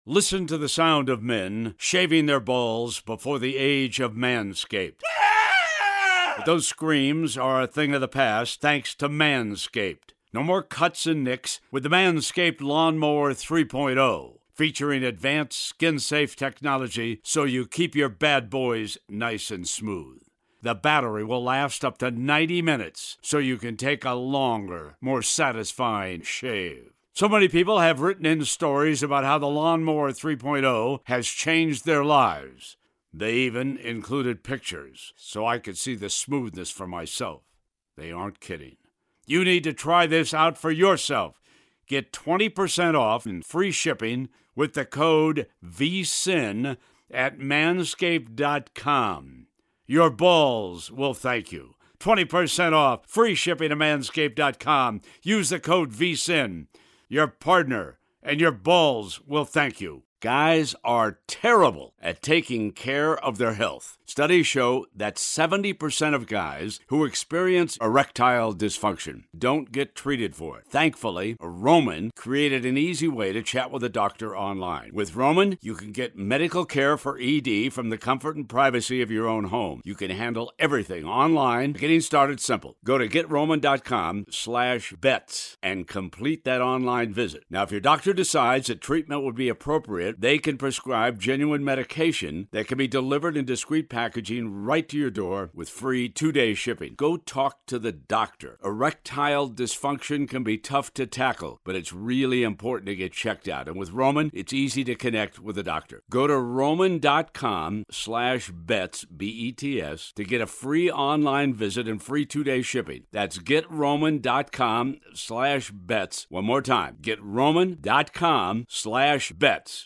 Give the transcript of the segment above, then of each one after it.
Listen to the sound of men shaving their balls before the age of Manscaped. But those screams are a thing of the past thanks to Manscaped. No more cuts and nicks with the Manscaped Lawnmower 3.0, featuring advanced skin-safe technology so you keep your bad boys nice and smooth. The battery will last up to 90 minutes, so you can take a longer, more satisfying shave. So many people have written in stories about how the Lawnmower 3.0 has changed their lives. They even included pictures, so I could see the smoothness for myself. They aren't kidding. You need to try this out for yourself. Get 20% off and free shipping with the code VSIN at manscaped.com. Your balls will thank you. 20% off, free shipping at manscaped.com. Use the code VSIN. Your partner and your balls will thank you. Guys are terrible at taking care of their health. Studies show that 70% of guys who experience erectile dysfunction don't get treated for it. Thankfully, Roman created an easy way to chat with a doctor online. With Roman, you can get medical care for ED from the comfort and privacy of your own home. You can handle everything online. Getting started simple. Go to GetRoman.com/bets and complete that online visit. Now, if your doctor decides that treatment would be appropriate, they can prescribe genuine medication that can be delivered in discreet packaging right to your door with free 2-day shipping. Go talk to the doctor. Erectile dysfunction can be tough to tackle, but it's really important to get checked out. And with Roman, it's easy to connect with a doctor. Go to Roman.com/bets, B-E-T-S, to get a free online visit and free 2-day shipping. That's GetRoman.com/bets. One more time. GetRoman.com/bets.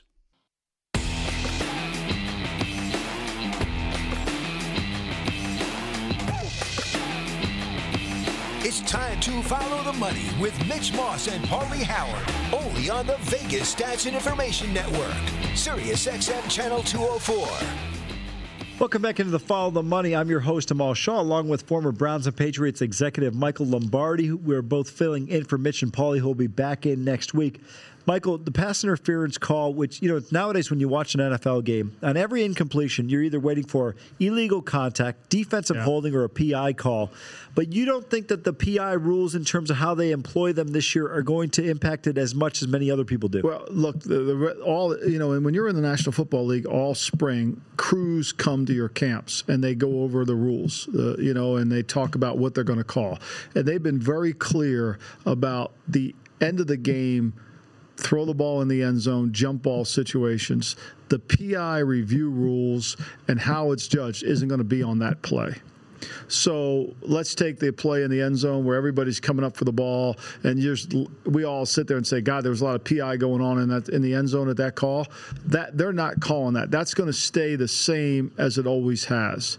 It's time to follow the money with Mitch Moss and Paulie Howard, only on the Vegas Stats and Information Network, Sirius XM Channel 204. Welcome back into the Follow the Money. I'm your host, Amal Shaw, along with former Browns and Patriots executive Michael Lombardi. We're both filling in for Mitch and Paulie, who will be back in next week. Michael, the pass interference call, which, nowadays when you watch an NFL game, on every incompletion, you're either waiting for illegal contact, defensive holding, or a PI call. But you don't think that the PI rules, in terms of how they employ them this year, are going to impact it as much as many other people do? Well, look, and when you're in the National Football League all spring, crews come to your camps and they go over the rules, and they talk about what they're going to call. And they've been very clear about the end of the game, throw the ball in the end zone, jump ball situations. The PI review rules and how it's judged isn't going to be on that play. So let's take the play in the end zone where everybody's coming up for the ball, and we all sit there and say, God, there was a lot of PI going on in the end zone at that call. That they're not calling that. That's going to stay the same as it always has.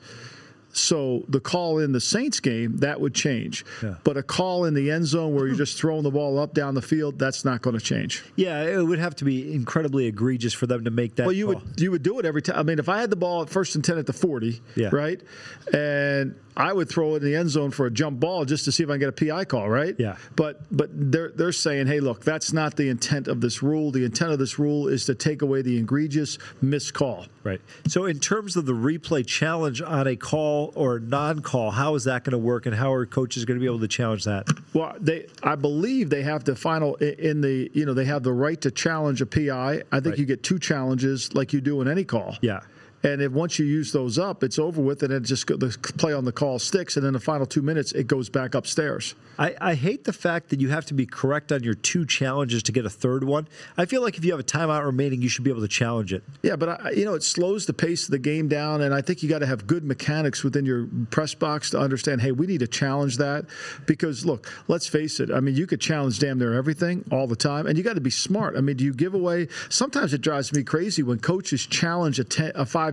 So the call in the Saints game, that would change. Yeah. But a call in the end zone where you're just throwing the ball up down the field, that's not going to change. Yeah, it would have to be incredibly egregious for them to make that call. Well, you would do it every time. I mean, if I had the ball at 1st and 10 at the 40, right, and I would throw it in the end zone for a jump ball just to see if I can get a PI call, right? Yeah. But they're saying, hey, look, that's not the intent of this rule. The intent of this rule is to take away the egregious missed call. Right. So in terms of the replay challenge on a call or non-call, how is that going to work, and how are coaches going to be able to challenge that? Well, I believe they have to they have the right to challenge a PI. I think you get 2 challenges like you do in any call. Yeah. And once you use those up, it's over with, and the play on the call sticks, and then the final 2 minutes, it goes back upstairs. I hate the fact that you have to be correct on your 2 challenges to get a third one. I feel like if you have a timeout remaining, you should be able to challenge it. Yeah, but it slows the pace of the game down, and I think you got to have good mechanics within your press box to understand, hey, we need to challenge that. Because, look, let's face it. I mean, you could challenge damn near everything all the time, and you got to be smart. I mean, do you give away – sometimes it drives me crazy when coaches challenge a 5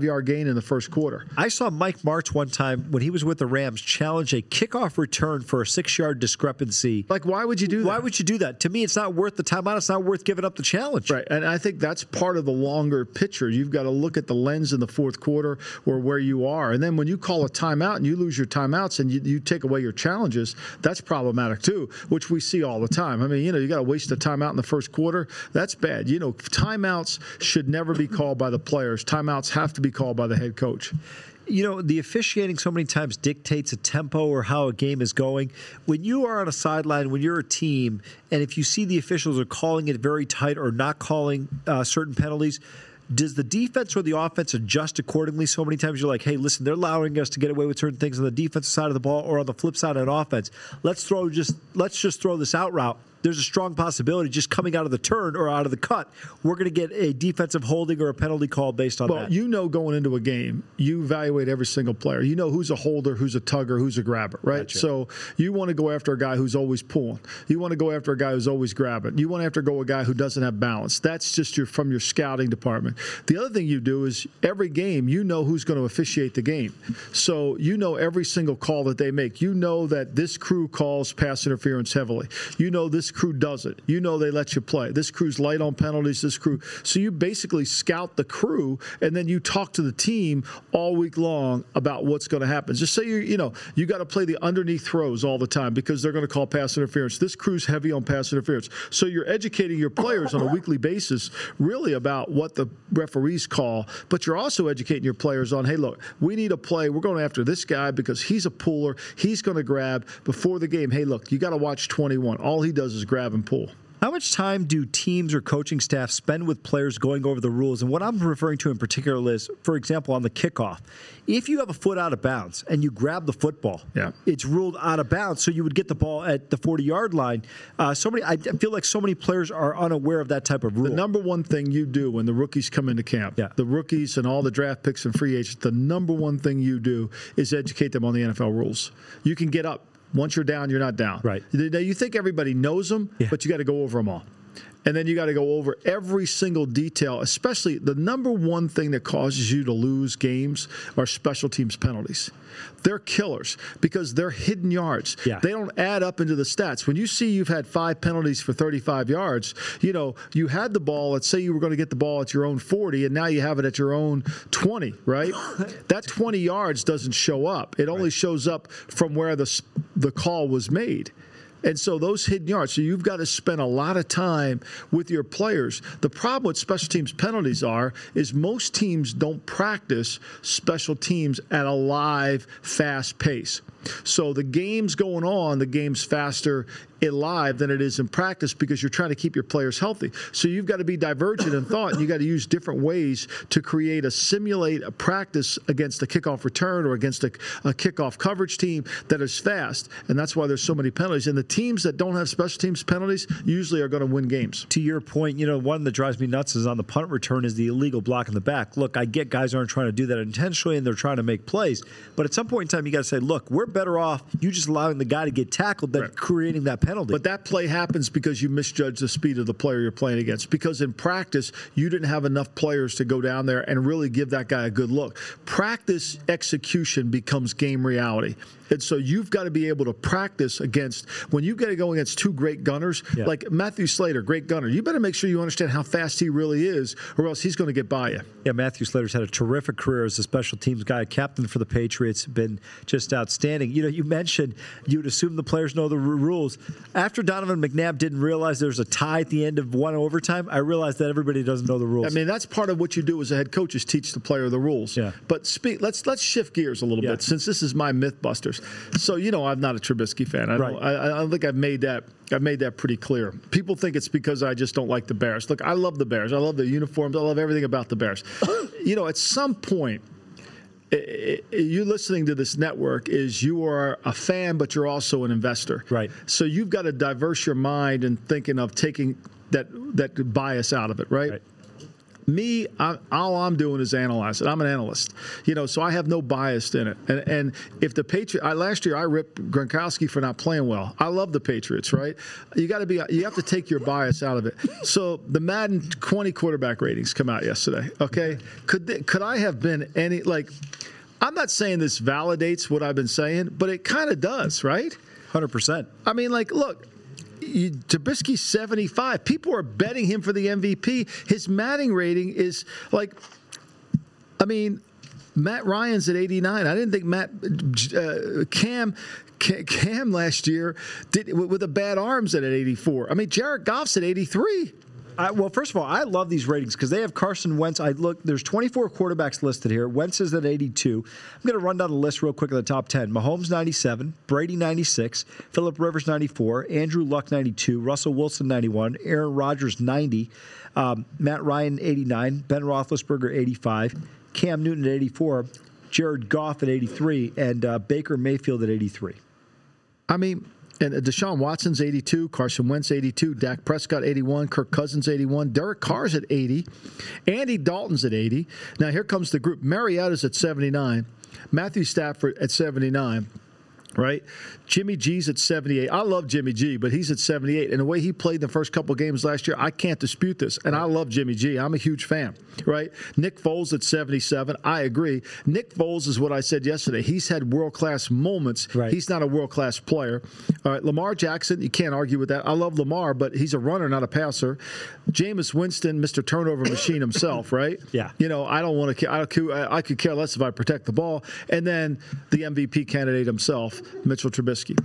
5-yard gain in the first quarter. I saw Mike Martz one time when he was with the Rams challenge a kickoff return for a 6-yard discrepancy. Like, why would you do that? Why would you do that? To me, it's not worth the timeout. It's not worth giving up the challenge. Right, and I think that's part of the longer picture. You've got to look at the lens in the fourth quarter or where you are. And then when you call a timeout and you lose your timeouts and you take away your challenges, that's problematic too, which we see all the time. I mean, you got to waste a timeout in the first quarter. That's bad. Timeouts should never be called by the players. Timeouts have to be called by the head coach. The officiating so many times dictates a tempo or how a game is going. When you are on a sideline, when you're a team, and if you see the officials are calling it very tight or not calling certain penalties, does the defense or the offense adjust accordingly? So many times you're like, hey, listen, they're allowing us to get away with certain things on the defensive side of the ball or on the flip side on offense. Let's just throw this out route. There's a strong possibility just coming out of the turn or out of the cut, we're going to get a defensive holding or a penalty call based on that. Well, going into a game, you evaluate every single player. You know who's a holder, who's a tugger, who's a grabber, right? Gotcha. So you want to go after a guy who's always pulling. You want to go after a guy who's always grabbing. You want to go a guy who doesn't have balance. That's just from your scouting department. The other thing you do is every game, you know who's going to officiate the game. So you know every single call that they make. You know that this crew calls pass interference heavily. You know this crew doesn't. You know they let you play. This crew's light on penalties, this crew. So you basically scout the crew, and then you talk to the team all week long about what's going to happen. Just say you got to play the underneath throws all the time because they're going to call pass interference. This crew's heavy on pass interference. So you're educating your players on a weekly basis really about what the referees call, but you're also educating your players on, hey, look, we need a play. We're going after this guy because he's a puller. He's going to grab before the game. Hey, look, you got to watch 21. All he does is grab and pull. How much time do teams or coaching staff spend with players going over the rules? And what I'm referring to in particular is, for example, on the kickoff, if you have a foot out of bounds and you grab the football, it's ruled out of bounds, so you would get the ball at the 40-yard line. I feel like so many players are unaware of that type of rule. The number one thing you do when the rookies come into camp, the rookies and all the draft picks and free agents, the number one thing you do is educate them on the NFL rules. You can get up. Once you're down, you're not down. Right. Now, you think everybody knows them, but you got to go over them all. And then you got to go over every single detail, especially the number one thing that causes you to lose games are special teams penalties. They're killers because they're hidden yards. Yeah. They don't add up into the stats. When you see you've had 5 penalties for 35 yards, you had the ball. Let's say you were going to get the ball at your own 40, and now you have it at your own 20, right? That 20 yards doesn't show up. It only shows up from where the call was made. And so those hidden yards, so you've got to spend a lot of time with your players. The problem with special teams penalties is most teams don't practice special teams at a live, fast pace. So the game's going on, the game's faster live than it is in practice because you're trying to keep your players healthy. So you've got to be divergent in thought, and you got to use different ways to simulate a practice against a kickoff return or against a kickoff coverage team that is fast. And that's why there's so many penalties. And the teams that don't have special teams penalties usually are going to win games. To your point, one that drives me nuts is on the punt return is the illegal block in the back. Look, I get guys aren't trying to do that intentionally and they're trying to make plays. But at some point in time, you got to say, look, we're better off you just allowing the guy to get tackled than creating that penalty. But that play happens because you misjudge the speed of the player you're playing against. Because in practice, you didn't have enough players to go down there and really give that guy a good look. Practice execution becomes game reality. And so you've got to be able to practice against, when you got to go against 2 great gunners, like Matthew Slater, great gunner, you better make sure you understand how fast he really is, or else he's going to get by you. Yeah, Matthew Slater's had a terrific career as a special teams guy, captain for the Patriots, been just outstanding. You mentioned you'd assume the players know the rules. After Donovan McNabb didn't realize there's a tie at the end of one overtime, I realized that everybody doesn't know the rules. I mean, that's part of what you do as a head coach is teach the player the rules. Yeah. But let's shift gears a little bit, since this is my Mythbusters. So, I'm not a Trubisky fan. I think I've made that pretty clear. People think it's because I just don't like the Bears. Look, I love the Bears. I love the uniforms. I love everything about the Bears. At some point, you listening to this network is you are a fan, but you're also an investor. Right. So you've got to diverse your mind and thinking of taking that bias out of it, right? all I'm doing is analyzing. I'm an analyst, so I have no bias in it. And if the Patriots, last year I ripped Gronkowski for not playing well. I love the Patriots, right? You have to take your bias out of it. So the Madden 20 quarterback ratings come out yesterday. Okay, could I have been any like? I'm not saying this validates what I've been saying, but it kind of does, right? 100%. I mean, like, look. Trubisky's 75. People are betting him for the MVP. His Madden rating is like, Matt Ryan's at 89. I didn't think Cam last year did with the bad arms at 84. I mean, Jared Goff's at 83. Well, first of all, I love these ratings because they have Carson Wentz. There's 24 quarterbacks listed here. Wentz is at 82. I'm going to run down the list real quick of the top 10. Mahomes, 97. Brady, 96. Phillip Rivers, 94. Andrew Luck, 92. Russell Wilson, 91. Aaron Rodgers, 90. Matt Ryan, 89. Ben Roethlisberger, 85. Cam Newton at 84. Jared Goff at 83. And Baker Mayfield at 83. And Deshaun Watson's 82, Carson Wentz 82, Dak Prescott 81, Kirk Cousins 81, Derek Carr's at 80, Andy Dalton's at 80. Now here comes the group. Mariota's at 79, Matthew Stafford at 79. Right? Jimmy G's at 78. I love Jimmy G, but he's at 78. And the way he played in the first couple of games last year, I can't dispute this. And I love Jimmy G. I'm a huge fan. Right? Nick Foles at 77. I agree. Nick Foles is what I said yesterday. He's had world-class moments. Right. He's not a world-class player. All right, Lamar Jackson, you can't argue with that. I love Lamar, but he's a runner, not a passer. Jameis Winston, Mr. Turnover Machine himself, right? Yeah. I don't want to. I could care less if I protect the ball. And then the MVP candidate himself, Mitchell Trubisky.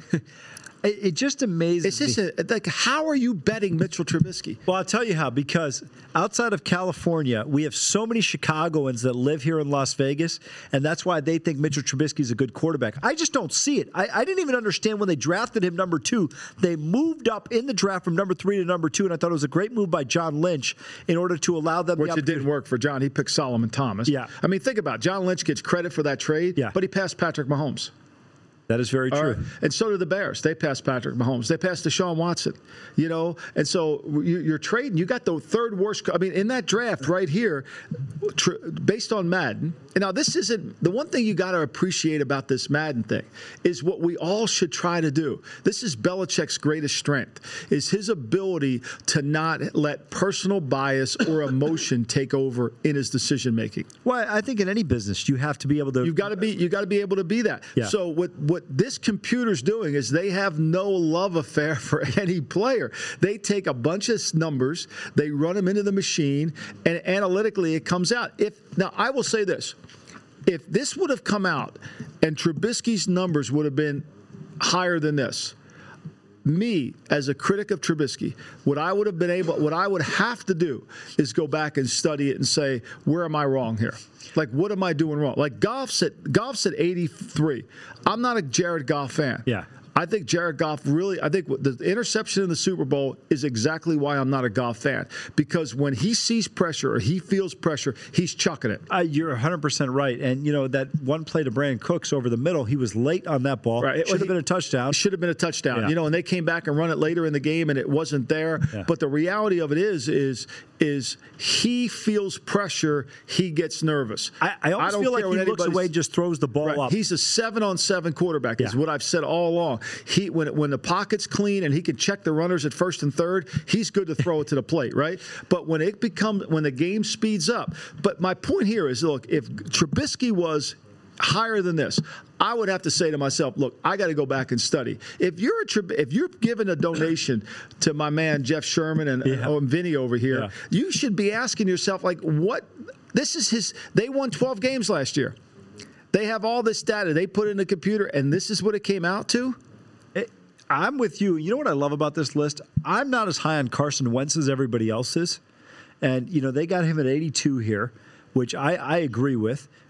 It just amazes me. How are you betting Mitchell Trubisky? Well, I'll tell you how. Because outside of California, we have so many Chicagoans that live here in Las Vegas, and that's why they think Mitchell Trubisky is a good quarterback. I just don't see it. I didn't even understand when they drafted him number 2. They moved up in the draft from number 3 to number 2, and I thought it was a great move by John Lynch in order to allow them Which it didn't work for John. He picked Solomon Thomas. Yeah. Think about it. John Lynch gets credit for that trade, but he passed Patrick Mahomes. That is very true. Right. And so did the Bears. They passed Patrick Mahomes. They passed Deshaun Watson. And so you're trading. You got the third worst. In that draft right here, based on Madden. And now this isn't the one thing you got to appreciate about this Madden thing is what we all should try to do. This is Belichick's greatest strength is his ability to not let personal bias or emotion take over in his decision making. Well, I think in any business you have to be able to. You got to be able to be that. Yeah. So what this computer's doing is they have no love affair for any player. They take a bunch of numbers, they run them into the machine, and analytically it comes out. Now, I will say this. If this would have come out and Trubisky's numbers would have been higher than this, me, as a critic of Trubisky, what I would have to do is go back and study it and say, where am I wrong here? Like, what am I doing wrong? Like, Goff's at 83. I'm not a Jared Goff fan. Yeah. I think Jared Goff I think the interception in the Super Bowl is exactly why I'm not a Goff fan. Because when he sees pressure or he feels pressure, he's chucking it. You're 100% right. And, that one play to Brandon Cooks over the middle, he was late on that ball. Right. It should have been a touchdown. It should have been a touchdown. Yeah. And they came back and run it later in the game, and it wasn't there. Yeah. But the reality of it is he feels pressure, he gets nervous. I almost feel like he looks away and just throws the ball up. He's a 7-on-7 quarterback is what I've said all along. When the pocket's clean and he can check the runners at first and third, he's good to throw it to the plate, right? But when the game speeds up. But my point here is, look, if Trubisky was higher than this, I would have to say to myself, look, I got to go back and study. If you're giving a donation to my man Jeff Sherman and Vinny over here, you should be asking yourself, like, what? This is they won 12 games last year. They have all this data. They put it in the computer, and this is what it came out to? I'm with you. You know what I love about this list? I'm not as high on Carson Wentz as everybody else is. And, they got him at 82 here, which I agree with.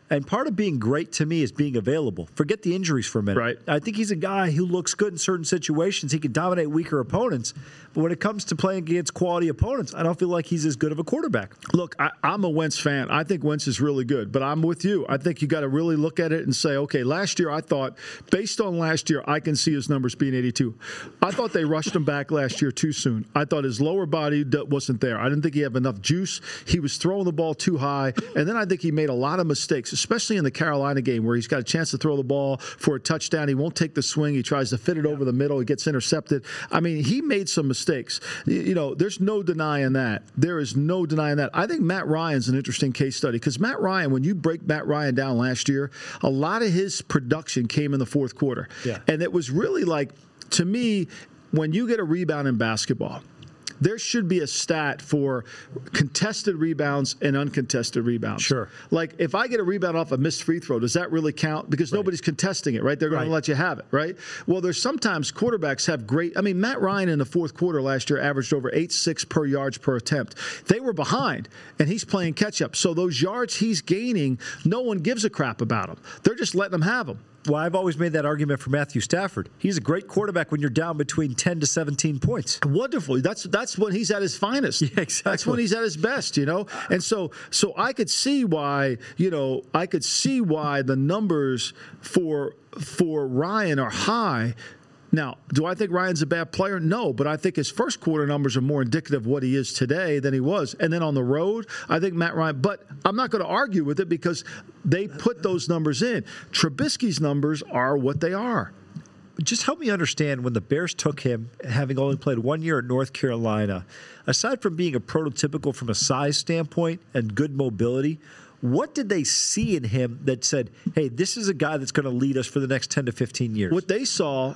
And part of being great to me is being available. Forget the injuries for a minute. Right. I think he's a guy who looks good in certain situations. He can dominate weaker opponents. But when it comes to playing against quality opponents, I don't feel like he's as good of a quarterback. Look, I'm a Wentz fan. I think Wentz is really good, but I'm with you. I think you got to really look at it and say, okay, last year I thought, based on last year, I can see his numbers being 82. I thought they rushed him back last year too soon. I thought his lower body wasn't there. I didn't think he had enough juice. He was throwing the ball too high. And then I think he made a lot of mistakes, especially in the Carolina game where he's got a chance to throw the ball for a touchdown. He won't take the swing. He tries to fit it over the middle. He gets intercepted. I mean, he made some mistakes. You know, there's no denying that. There is no denying that. I think Matt Ryan's an interesting case study because Matt Ryan, when you break Matt Ryan down last year, a lot of his production came in the fourth quarter. Yeah. And it was really like, to me, when you get a rebound in basketball, there should be a stat for contested rebounds and uncontested rebounds. Sure. Like, if I get a rebound off a missed free throw, does that really count? Because nobody's contesting it, right? They're going to let you have it, right? Well, there's sometimes quarterbacks have great – I mean, Matt Ryan in the fourth quarter last year averaged over 8.6 per yards per attempt. They were behind, and he's playing catch-up. So those yards he's gaining, no one gives a crap about them. They're just letting him have them. Well, I've always made that argument for Matthew Stafford. He's a great quarterback when you're down between 10 to 17 points. Wonderful. That's when he's at his finest. Yeah, exactly. That's when he's at his best, you know. And so I could see why, you know, the numbers for Ryan are high. Now, do I think Ryan's a bad player? No, but I think his first quarter numbers are more indicative of what he is today than he was. And then on the road, I think Matt Ryan, but I'm not going to argue with it because they put those numbers in. Trubisky's numbers are what they are. Just help me understand, when the Bears took him, having only played 1 year at North Carolina, aside from being a prototypical from a size standpoint and good mobility, what did they see in him that said, hey, this is a guy that's going to lead us for the next 10 to 15 years? What they saw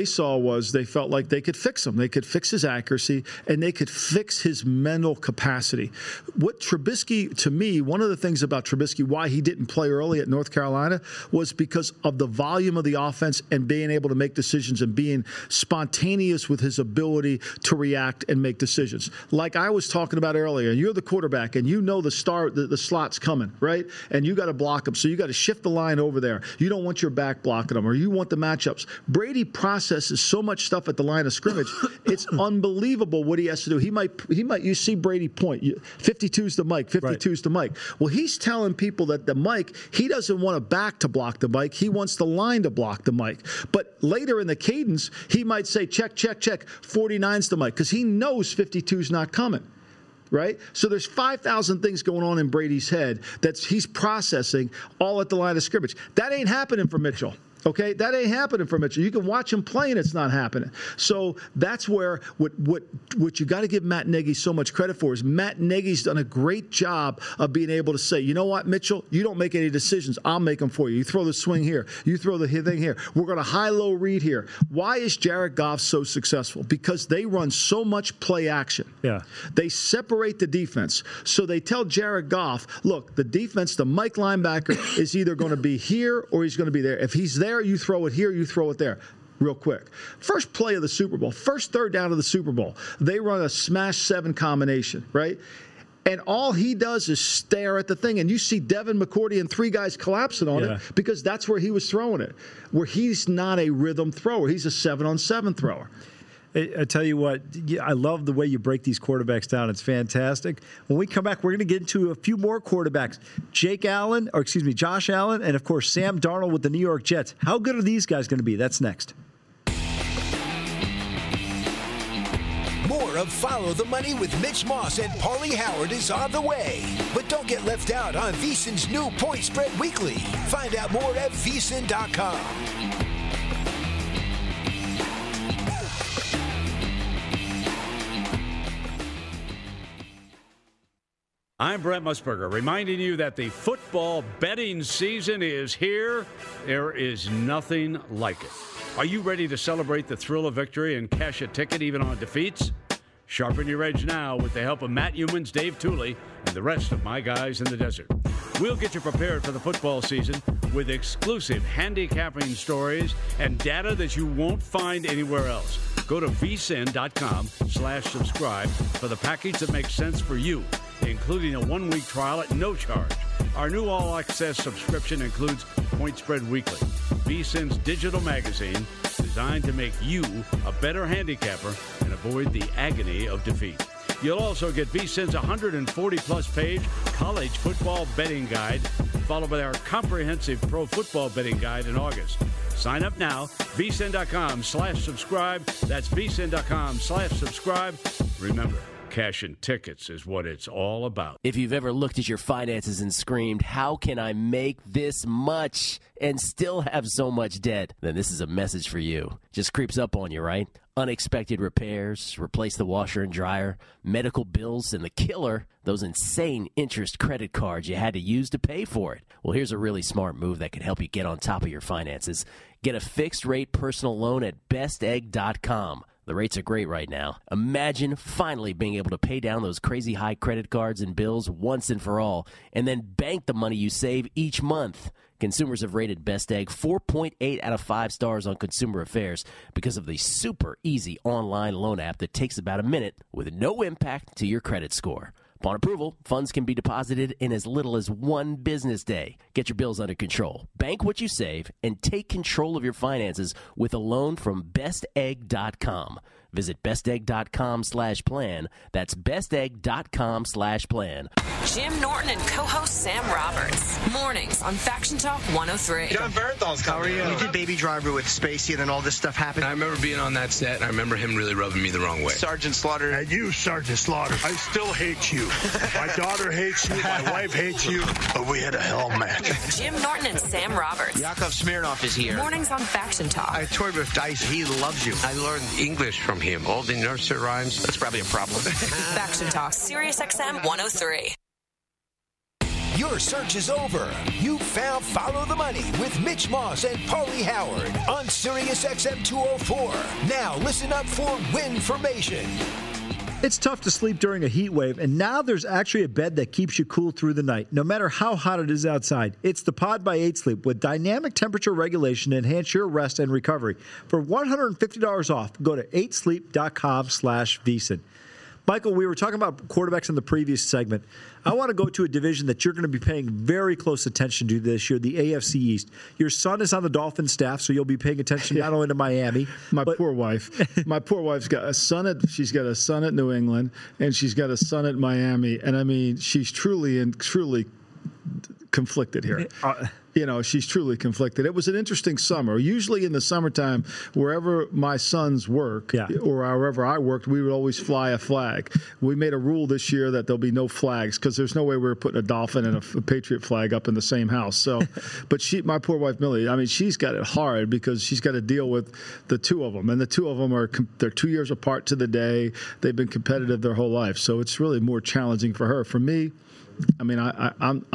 was they felt like they could fix him. They could fix his accuracy, and they could fix his mental capacity. What Trubisky, to me, one of the things about Trubisky, why he didn't play early at North Carolina, was because of the volume of the offense and being able to make decisions and being spontaneous with his ability to react and make decisions. Like I was talking about earlier, you're the quarterback, and you know the slot's coming, right? And you got to block them. So you got to shift the line over there. You don't want your back blocking them, or you want the matchups. Brady processes so much stuff at the line of scrimmage. It's unbelievable what he has to do. He might. You see Brady point. 52's the Mike. 52's the Mike. Well, he's telling people that the Mike, he doesn't want a back to block the Mike. He wants the line to block the Mike. But later in the cadence, he might say, check, check, check. 49's the Mike, because he knows 52's not coming. Right? So there's 5,000 things going on in Brady's head that he's processing all at the line of scrimmage. That ain't happening for Mitchell. Okay, that ain't happening for Mitchell. You can watch him play, and it's not happening. So that's where what you got to give Matt Nagy so much credit for is Matt Nagy's done a great job of being able to say, you know what, Mitchell, you don't make any decisions. I'll make them for you. You throw the swing here. You throw the thing here. We're going to high-low read here. Why is Jared Goff so successful? Because they run so much play action. Yeah. They separate the defense. So they tell Jared Goff, look, the defense, the Mike linebacker is either going to be here or he's going to be there. If he's there, you throw it here, you throw it there. Real quick. First play of the Super Bowl, first third down of the Super Bowl, they run a smash 7 combination, right? And all he does is stare at the thing. And you see Devin McCourty and 3 guys collapsing on it because that's where he was throwing it, where he's not a rhythm thrower. He's a 7-on-7 thrower. I tell you what, I love the way you break these quarterbacks down. It's fantastic. When we come back, we're going to get into a few more quarterbacks. Josh Allen, and, of course, Sam Darnold with the New York Jets. How good are these guys going to be? That's next. More of Follow the Money with Mitch Moss and Paulie Howard is on the way. But don't get left out on VSiN's new Point Spread Weekly. Find out more at VSiN.com. I'm Brent Musburger, reminding you that the football betting season is here. There is nothing like it. Are you ready to celebrate the thrill of victory and cash a ticket even on defeats? Sharpen your edge now with the help of Matt Youmans, Dave Tooley, and the rest of my guys in the desert. We'll get you prepared for the football season with exclusive handicapping stories and data that you won't find anywhere else. Go to vsin.com/subscribe for the package that makes sense for you, including a 1-week trial at no charge. Our new all-access subscription includes Point Spread Weekly, VSiN's digital magazine designed to make you a better handicapper and avoid the agony of defeat. You'll also get VSiN's 140-plus page college football betting guide, followed by our comprehensive pro football betting guide in August. Sign up now, vsin.com/subscribe. That's vsin.com/subscribe. Remember, cashing tickets is what it's all about. If you've ever looked at your finances and screamed, how can I make this much and still have so much debt? Then this is a message for you. Just creeps up on you, right? Unexpected repairs, replace the washer and dryer, medical bills, and the killer, those insane interest credit cards you had to use to pay for it. Well, here's a really smart move that can help you get on top of your finances. Get a fixed-rate personal loan at bestegg.com. The rates are great right now. Imagine finally being able to pay down those crazy high credit cards and bills once and for all, and then bank the money you save each month. Consumers have rated Best Egg 4.8 out of 5 stars on Consumer Affairs because of the super easy online loan app that takes about a minute with no impact to your credit score. Upon approval, funds can be deposited in as little as 1 business day. Get your bills under control. Bank what you save and take control of your finances with a loan from bestegg.com. Visit bestegg.com/plan. That's bestegg.com/plan. Jim Norton and co-host Sam Roberts. Mornings on Faction Talk 103. John Bernthal's coming. How are you? You did Baby Driver with Spacey, and then all this stuff happened. I remember being on that set, and I remember him really rubbing me the wrong way. Sergeant Slaughter. And you, Sergeant Slaughter, I still hate you. My daughter hates you. My wife hates you. But we had a hell match. Jim Norton and Sam Roberts. Yakov Smirnoff is here. Mornings on Faction Talk. I toured with Dice. He loves you. I learned English from him. All the nursery rhymes. That's probably a problem. Faction Talk, Sirius XM 103. Your search is over. You found Follow the Money with Mitch Moss and Paulie Howard on Sirius XM 204. Now listen up for Winformation. It's tough to sleep during a heat wave, and now there's actually a bed that keeps you cool through the night, no matter how hot it is outside. It's the Pod by 8 Sleep with dynamic temperature regulation to enhance your rest and recovery. For $150 off, go to 8sleep.com/VSiN. Michael, we were talking about quarterbacks in the previous segment. I want to go to a division that you're going to be paying very close attention to this year, the AFC East. Your son is on the Dolphins staff, so you'll be paying attention not only to Miami. My poor wife. My poor wife's got a son at New England, and she's got a son at Miami. And I mean, she's truly conflicted here. She's truly conflicted. It was an interesting summer. Usually in the summertime, wherever my sons work or wherever I worked, we would always fly a flag. We made a rule this year that there'll be no flags because there's no way we're putting a Dolphin and a Patriot flag up in the same house. So, but my poor wife, Millie, I mean, she's got it hard because she's got to deal with the two of them. And the two of them they're 2 years apart to the day. They've been competitive their whole life. So it's really more challenging for her. For me, I mean, I'm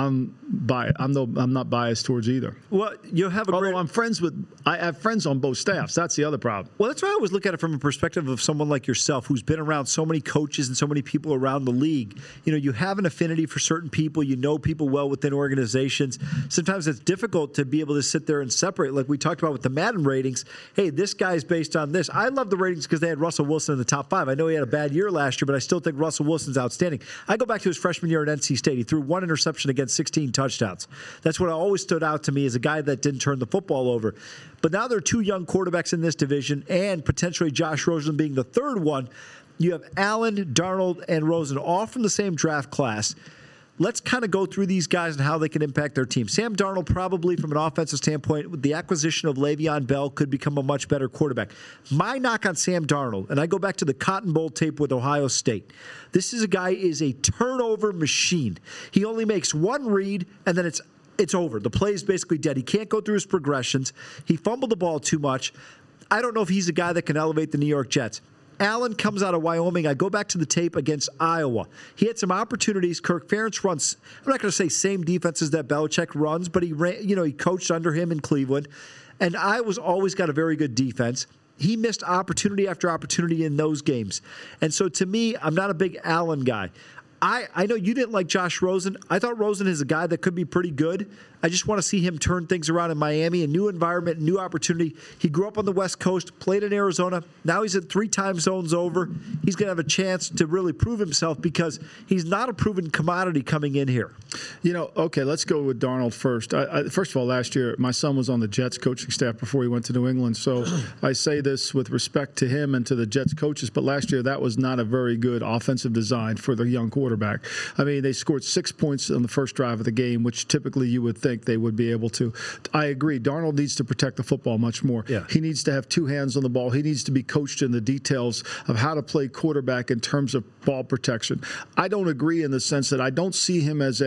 not biased towards either. Well, you have I have friends on both staffs. That's the other problem. Well, that's why I always look at it from a perspective of someone like yourself who's been around so many coaches and so many people around the league. You have an affinity for certain people. You know people well within organizations. Sometimes it's difficult to be able to sit there and separate, like we talked about with the Madden ratings. Hey, this guy's based on this. I love the ratings because they had Russell Wilson in the top 5. I know he had a bad year last year, but I still think Russell Wilson's outstanding. I go back to his freshman year at NC State. He threw 1 interception against 16 touchdowns. That's what always stood out to me as a guy that didn't turn the football over. But now there are 2 young quarterbacks in this division, and potentially Josh Rosen being the third one. You have Allen, Darnold, and Rosen, all from the same draft class. Let's kind of go through these guys and how they can impact their team. Sam Darnold, probably from an offensive standpoint, with the acquisition of Le'Veon Bell, could become a much better quarterback. My knock on Sam Darnold, and I go back to the Cotton Bowl tape with Ohio State. This is a guy is a turnover machine. He only makes one read, and then it's over. The play is basically dead. He can't go through his progressions. He fumbled the ball too much. I don't know if he's a guy that can elevate the New York Jets. Allen comes out of Wyoming. I go back to the tape against Iowa. He had some opportunities. Kirk Ferentz runs, I'm not going to say same defenses that Belichick runs, but he ran, he coached under him in Cleveland. And Iowa's always got a very good defense. He missed opportunity after opportunity in those games. And so to me, I'm not a big Allen guy. I know you didn't like Josh Rosen. I thought Rosen is a guy that could be pretty good. I just want to see him turn things around in Miami, a new environment, new opportunity. He grew up on the West Coast, played in Arizona. Now he's at 3 time zones over. He's going to have a chance to really prove himself because he's not a proven commodity coming in here. Okay, let's go with Darnold first. First of all, last year, my son was on the Jets coaching staff before he went to New England. So I say this with respect to him and to the Jets coaches, but last year that was not a very good offensive design for the young quarterback. I mean, they scored 6 points on the first drive of the game, which typically you would think they would be able to. I agree. Darnold needs to protect the football much more. Yeah. He needs to have 2 hands on the ball. He needs to be coached in the details of how to play quarterback in terms of ball protection. I don't agree in the sense that I don't see him as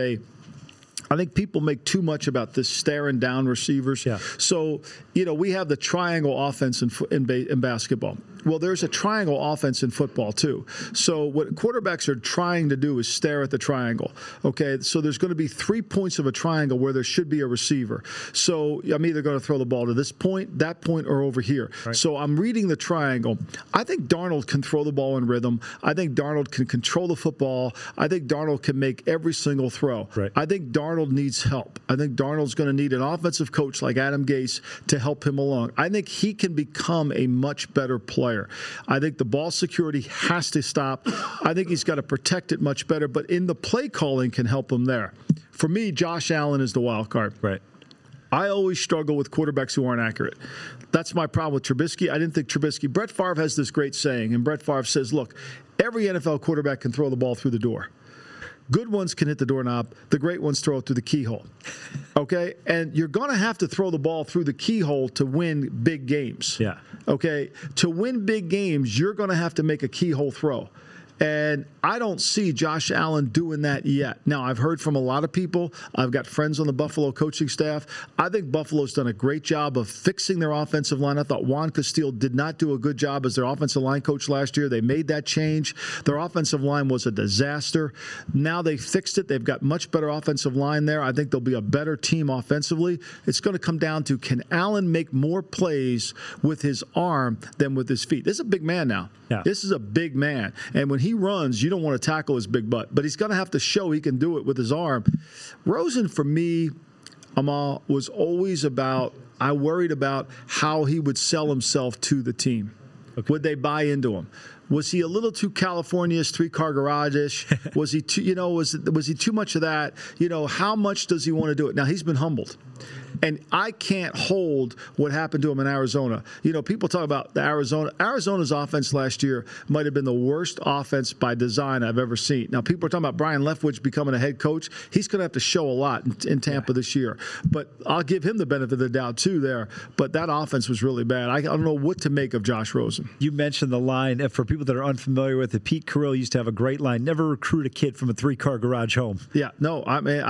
I think people make too much about this staring down receivers. Yeah. So, we have the triangle offense in basketball. Well, there's a triangle offense in football, too. So what quarterbacks are trying to do is stare at the triangle. Okay, so there's going to be 3 points of a triangle where there should be a receiver. So I'm either going to throw the ball to this point, that point, or over here. Right. So I'm reading the triangle. I think Darnold can throw the ball in rhythm. I think Darnold can control the football. I think Darnold can make every single throw. Right. I think Darnold needs help. I think Darnold's going to need an offensive coach like Adam Gase to help him along. I think he can become a much better player. I think the ball security has to stop. I think he's got to protect it much better, but in the play calling can help him there. For me, Josh Allen is the wild card. Right. I always struggle with quarterbacks who aren't accurate. That's my problem with Trubisky. I didn't think Trubisky. Brett Favre has this great saying, and Brett Favre says, look, every NFL quarterback can throw the ball through the door. Good ones can hit the doorknob. The great ones throw it through the keyhole. Okay? And you're going to have to throw the ball through the keyhole to win big games. Yeah. Okay? To win big games, you're going to have to make a keyhole throw. And I don't see Josh Allen doing that yet. Now, I've heard from a lot of people. I've got friends on the Buffalo coaching staff. I think Buffalo's done a great job of fixing their offensive line. I thought Juan Castillo did not do a good job as their offensive line coach last year. They made that change. Their offensive line was a disaster. Now they fixed it. They've got much better offensive line there. I think they'll be a better team offensively. It's going to come down to, can Allen make more plays with his arm than with his feet? This is a big man now. Yeah. This is a big man. And when he runs, you don't want to tackle his big butt. But he's going to have to show he can do it with his arm. Rosen, for me, Amal, was always about, I worried about how he would sell himself to the team. Okay. Would they buy into him? Was he a little too California's 3-car garage-ish? Was he too, was he too much of that? How much does he want to do it? Now, he's been humbled. And I can't hold what happened to him in Arizona. People talk about Arizona's offense last year might have been the worst offense by design I've ever seen. Now, people are talking about Brian Leftwich becoming a head coach. He's going to have to show a lot in Tampa this year. But I'll give him the benefit of the doubt, too, there. But that offense was really bad. I don't know what to make of Josh Rosen. You mentioned the line. For people that are unfamiliar with it, Pete Carroll used to have a great line, never recruit a kid from a 3-car garage home. Yeah, no, I mean,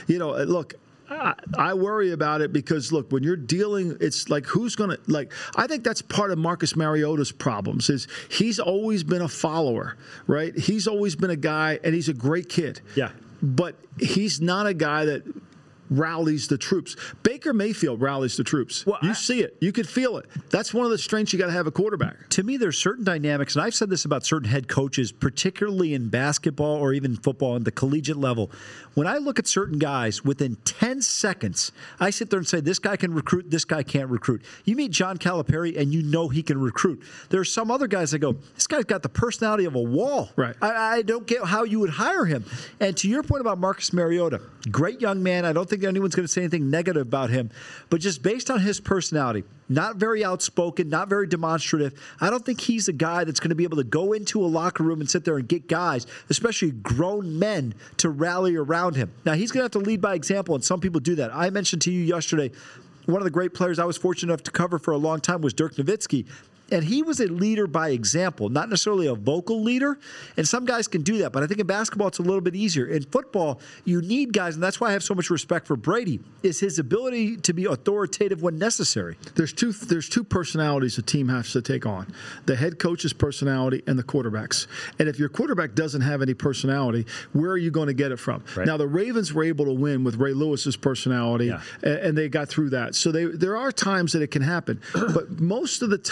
look, I worry about it because, look, when you're dealing, it's like who's going to, I think that's part of Marcus Mariota's problems is he's always been a follower, right? He's always been a guy, and he's a great kid. Yeah. But he's not a guy that rallies the troops. Baker Mayfield rallies the troops. Well, you see it. You could feel it. That's one of the strengths you got to have a quarterback. To me, there's certain dynamics, and I've said this about certain head coaches, particularly in basketball or even football at the collegiate level. When I look at certain guys, within 10 seconds, I sit there and say, this guy can recruit, this guy can't recruit. You meet John Calipari, and you know he can recruit. There are some other guys that go, this guy's got the personality of a wall. Right. I don't get how you would hire him. And to your point about Marcus Mariota, great young man. I don't think anyone's going to say anything negative about him. But just based on his personality, not very outspoken, not very demonstrative, I don't think he's a guy that's going to be able to go into a locker room and sit there and get guys, especially grown men, to rally around him. Now, he's going to have to lead by example, and some people do that. I mentioned to you yesterday, one of the great players I was fortunate enough to cover for a long time was Dirk Nowitzki. And he was a leader by example, not necessarily a vocal leader. And some guys can do that. But I think in basketball, it's a little bit easier. In football, you need guys, and that's why I have so much respect for Brady, is his ability to be authoritative when necessary. There's two personalities a team has to take on. The head coach's personality and the quarterback's. And if your quarterback doesn't have any personality, where are you going to get it from? Right. Now, the Ravens were able to win with Ray Lewis's personality, and they got through that. So there are times that it can happen. But most of the time, you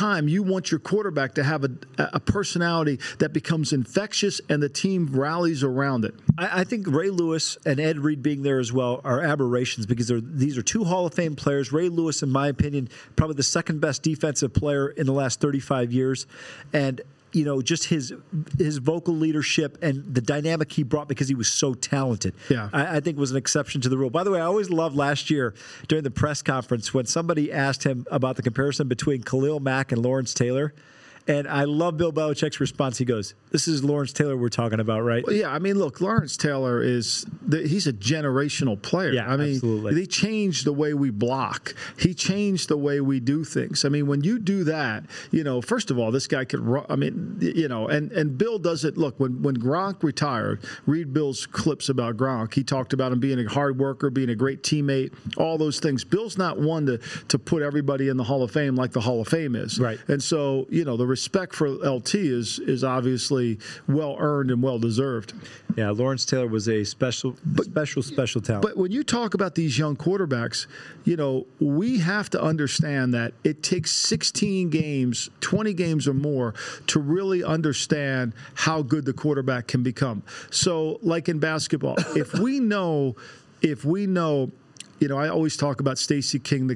want your quarterback to have a personality that becomes infectious and the team rallies around it. I think Ray Lewis and Ed Reed being there as well are aberrations because these are two Hall of Fame players. Ray Lewis, in my opinion, probably the second best defensive player in the last 35 years. And just his vocal leadership and the dynamic he brought because he was so talented. Yeah. I think was an exception to the rule. By the way, I always loved last year during the press conference when somebody asked him about the comparison between Khalil Mack and Lawrence Taylor. And I love Bill Belichick's response. He goes, "This is Lawrence Taylor we're talking about, right?" Well, yeah, I mean, look, Lawrence Taylor he's a generational player. Yeah, I mean, absolutely. He changed the way we block. He changed the way we do things. I mean, when you do that, first of all, this guy could run. I mean, and Bill does it. Look, when Gronk retired, read Bill's clips about Gronk. He talked about him being a hard worker, being a great teammate, all those things. Bill's not one to put everybody in the Hall of Fame like the Hall of Fame is. Right. And so, the respect for LT is obviously well earned and well deserved. Yeah, Lawrence Taylor was a special talent. But when you talk about these young quarterbacks, we have to understand that it takes 16 games, 20 games or more to really understand how good the quarterback can become. So, like in basketball, if we know. I always talk about Stacey King,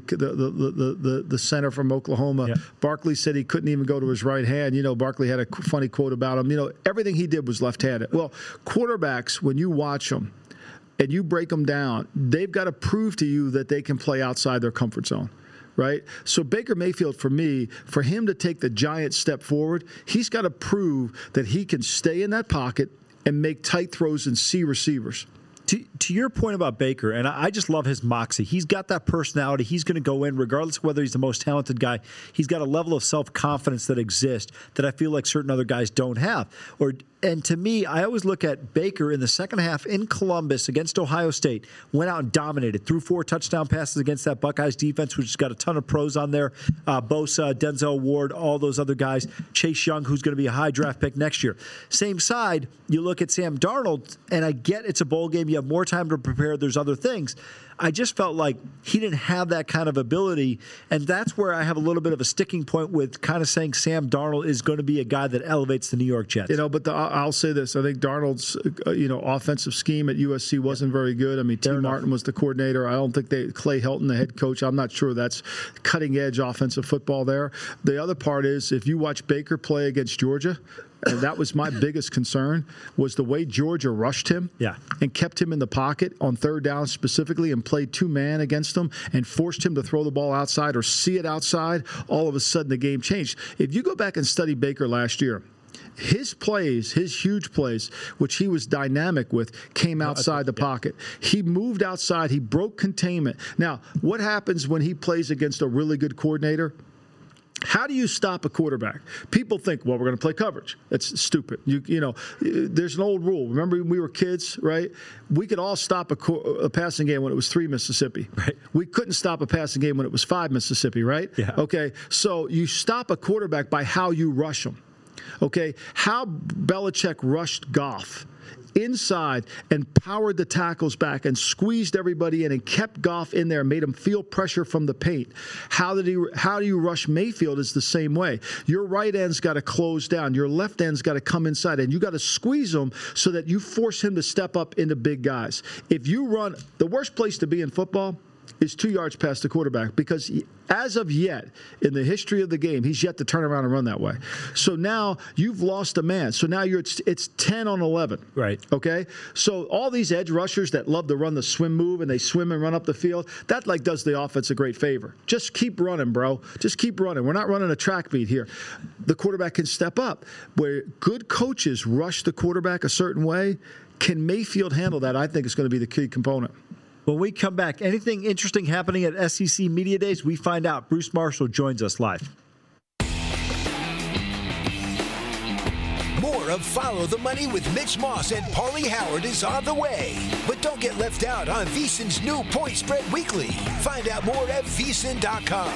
the center from Oklahoma. Yeah. Barkley said he couldn't even go to his right hand. Barkley had a funny quote about him. Everything he did was left-handed. Well, quarterbacks, when you watch them and you break them down, they've got to prove to you that they can play outside their comfort zone. Right? So Baker Mayfield, for him to take the giant step forward, he's got to prove that he can stay in that pocket and make tight throws and see receivers. To your point about Baker, and I just love his moxie. He's got that personality. He's going to go in, regardless of whether he's the most talented guy. He's got a level of self-confidence that exists that I feel like certain other guys don't have. And to me, I always look at Baker in the second half in Columbus against Ohio State, went out and dominated, threw 4 touchdown passes against that Buckeyes defense, which has got a ton of pros on there. Bosa, Denzel Ward, all those other guys. Chase Young, who's going to be a high draft pick next year. Same side, you look at Sam Darnold, and I get it's a bowl game. You have more time to prepare. There's other things. I just felt like he didn't have that kind of ability, and that's where I have a little bit of a sticking point with kind of saying Sam Darnold is going to be a guy that elevates the New York Jets. But I'll say this. I think Darnold's, offensive scheme at USC wasn't very good. I mean, T. Martin was the coordinator. I don't think Clay Helton, the head coach, I'm not sure that's cutting-edge offensive football there. The other part is if you watch Baker play against Georgia, and that was my biggest concern, was the way Georgia rushed him and kept him in the pocket on third down specifically and played 2-man against him and forced him to throw the ball outside or see it outside. All of a sudden, the game changed. If you go back and study Baker last year, his plays, his huge plays, which he was dynamic with, came outside the pocket. He moved outside. He broke containment. Now, what happens when he plays against a really good coordinator? How do you stop a quarterback? People think, well, we're going to play coverage. That's stupid. There's an old rule. Remember when we were kids, right? We could all stop a passing game when it was 3 Mississippi. Right. We couldn't stop a passing game when it was 5 Mississippi, right? Yeah. Okay, so you stop a quarterback by how you rush him. Okay, how Belichick rushed Goff inside and powered the tackles back and squeezed everybody in and kept Goff in there and made him feel pressure from the paint. How do you rush Mayfield is the same way. Your right end's got to close down. Your left end's got to come inside, and you got to squeeze him so that you force him to step up into big guys. If you run, the worst place to be in football is 2 yards past the quarterback because as of yet, in the history of the game, he's yet to turn around and run that way. So now you've lost a man. So now it's 10 on 11. Right. Okay? So all these edge rushers that love to run the swim move and they swim and run up the field, that does the offense a great favor. Just keep running, bro. Just keep running. We're not running a track meet here. The quarterback can step up. Where good coaches rush the quarterback a certain way, can Mayfield handle that? I think it's going to be the key component. When we come back, anything interesting happening at SEC Media Days, we find out. Bruce Marshall joins us live. More of Follow the Money with Mitch Moss and Paulie Howard is on the way. But don't get left out on VSiN's new Point Spread Weekly. Find out more at VSiN.com.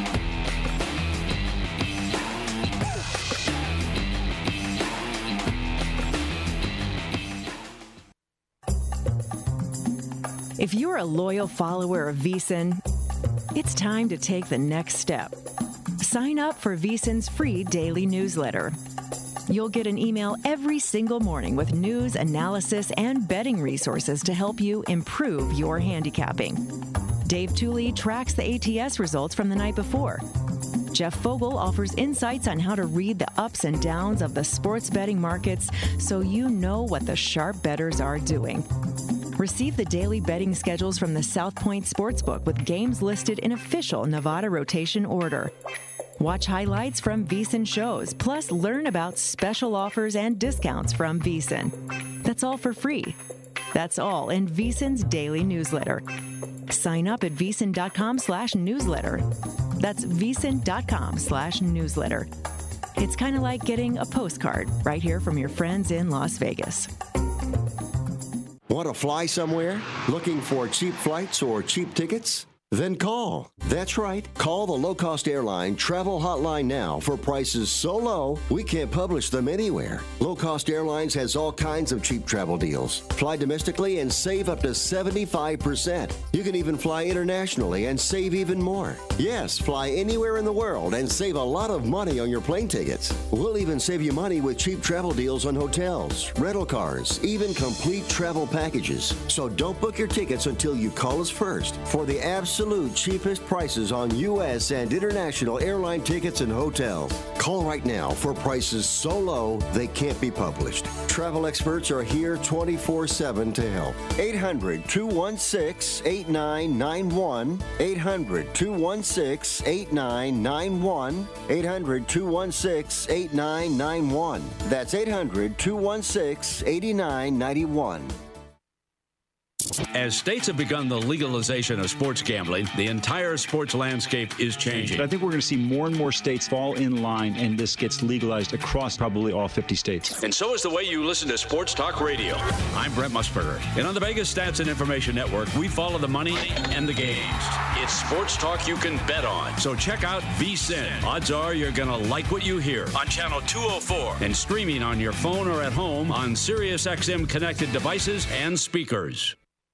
If you're a loyal follower of VSiN, it's time to take the next step. Sign up for VSiN's free daily newsletter. You'll get an email every single morning with news, analysis, and betting resources to help you improve your handicapping. Dave Tooley tracks the ATS results from the night before. Jeff Fogel offers insights on how to read the ups and downs of the sports betting markets so you know what the sharp bettors are doing. Receive the daily betting schedules from the South Point Sportsbook with games listed in official Nevada rotation order. Watch highlights from VSiN shows, plus learn about special offers and discounts from VSiN. That's all for free. That's all in VSiN's daily newsletter. Sign up at VSiN.com/newsletter. That's VSiN.com/newsletter. It's kind of like getting a postcard right here from your friends in Las Vegas. Want to fly somewhere? Looking for cheap flights or cheap tickets? Then call. That's right. Call the low-cost airline travel hotline now for prices so low we can't publish them anywhere. Low-cost airlines has all kinds of cheap travel deals. Fly domestically and save up to 75%. You can even fly internationally and save even more. Yes, fly anywhere in the world and save a lot of money on your plane tickets. We'll even save you money with cheap travel deals on hotels, rental cars, even complete travel packages. So don't book your tickets until you call us first for the absolute cheapest prices on U.S. and international airline tickets and hotels. Call right now for prices so low they can't be published. Travel experts are here 24/7 to help. 800-216-8991. 800-216-8991. 800-216-8991. That's 800-216-8991. As states have begun the legalization of sports gambling, the entire sports landscape is changing. I think we're going to see more and more states fall in line, and this gets legalized across probably all 50 states. And so is the way you listen to Sports Talk Radio. I'm Brent Musburger. And on the Vegas Stats and Information Network, we follow the money and the games. It's sports talk you can bet on. So check out VSiN. Odds are you're going to like what you hear on Channel 204 and streaming on your phone or at home on SiriusXM connected devices and speakers.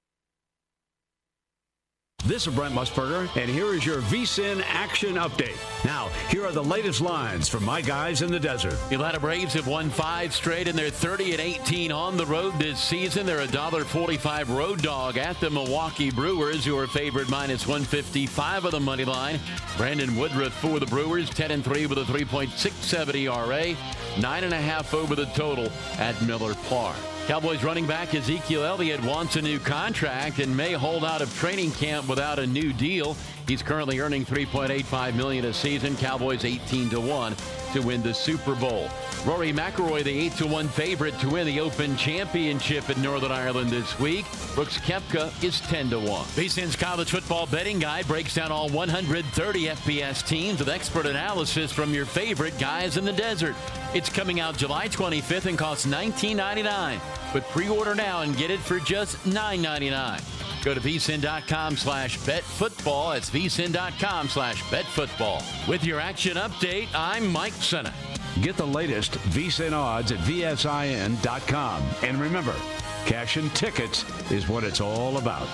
This is Brent Musburger, and here is your VSiN Action Update. Now, here are the latest lines from my guys in the desert. The Atlanta Braves have won 5 straight, and they're 30-18 on the road this season. They're a $1.45 road dog at the Milwaukee Brewers, who are favored -155 of the money line. Brandon Woodruff for the Brewers, 10-3 with a 3.67 ERA, 9.5 over the total at Miller Park. Cowboys running back Ezekiel Elliott wants a new contract and may hold out of training camp without a new deal. He's currently earning $3.85 million a season. Cowboys 18-1 to win the Super Bowl. Rory McIlroy, the 8-1 favorite to win the Open Championship in Northern Ireland this week. Brooks Koepka is 10-1. VSiN's college football betting guide breaks down all 130 FBS teams with expert analysis from your favorite guys in the desert. It's coming out July 25th and costs $19.99. But pre-order now and get it for just $9.99. Go to vsin.com/betfootball. That's vsin.com/betfootball. With your action update, I'm Mike Senna. Get the latest VSiN odds at vsin.com. And remember, cash and tickets is what it's all about.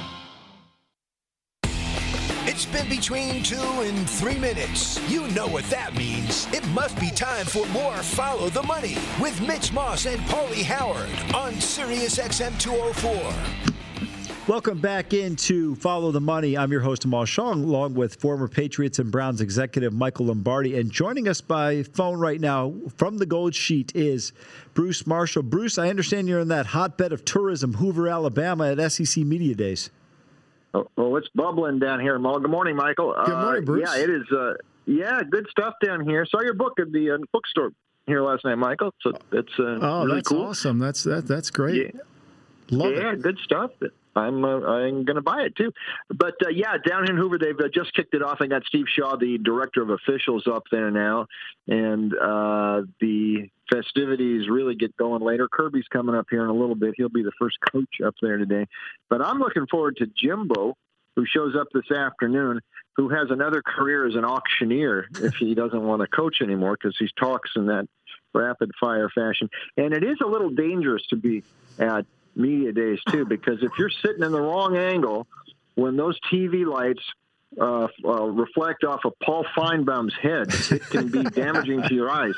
It's been between 2 and 3 minutes. You know what that means. It must be time for more Follow the Money with Mitch Moss and Paulie Howard on Sirius XM 204. Welcome back into Follow the Money. I'm your host, Amal Shaw, along with former Patriots and Browns executive Michael Lombardi. And joining us by phone right now from the Gold Sheet is Bruce Marshall. Bruce, I understand you're in that hotbed of tourism, Hoover, Alabama, at SEC Media Days. Oh, it's bubbling down here, Amal. Good morning, Michael. Good morning, Bruce. Yeah, it is. Good stuff down here. Saw your book at the bookstore here last night, Michael. So it's really that's cool. Awesome. That's great. Yeah. Love it. Good stuff. I'm going to buy it too. But down in Hoover, they've just kicked it off. I got Steve Shaw, the director of officials, up there now, and the festivities really get going later. Kirby's coming up here in a little bit. He'll be the first coach up there today. But I'm looking forward to Jimbo, who shows up this afternoon, who has another career as an auctioneer if he doesn't want to coach anymore because he talks in that rapid-fire fashion. And it is a little dangerous to be at media days too, because if you're sitting in the wrong angle when those TV lights reflect off of Paul Feinbaum's head. It can be damaging to your eyes.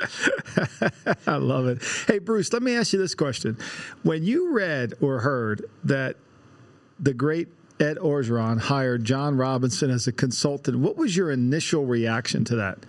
I love it. Hey, Bruce, let me ask you this question. When you read or heard that the great Ed Orgeron hired John Robinson as a consultant, what was your initial reaction to that?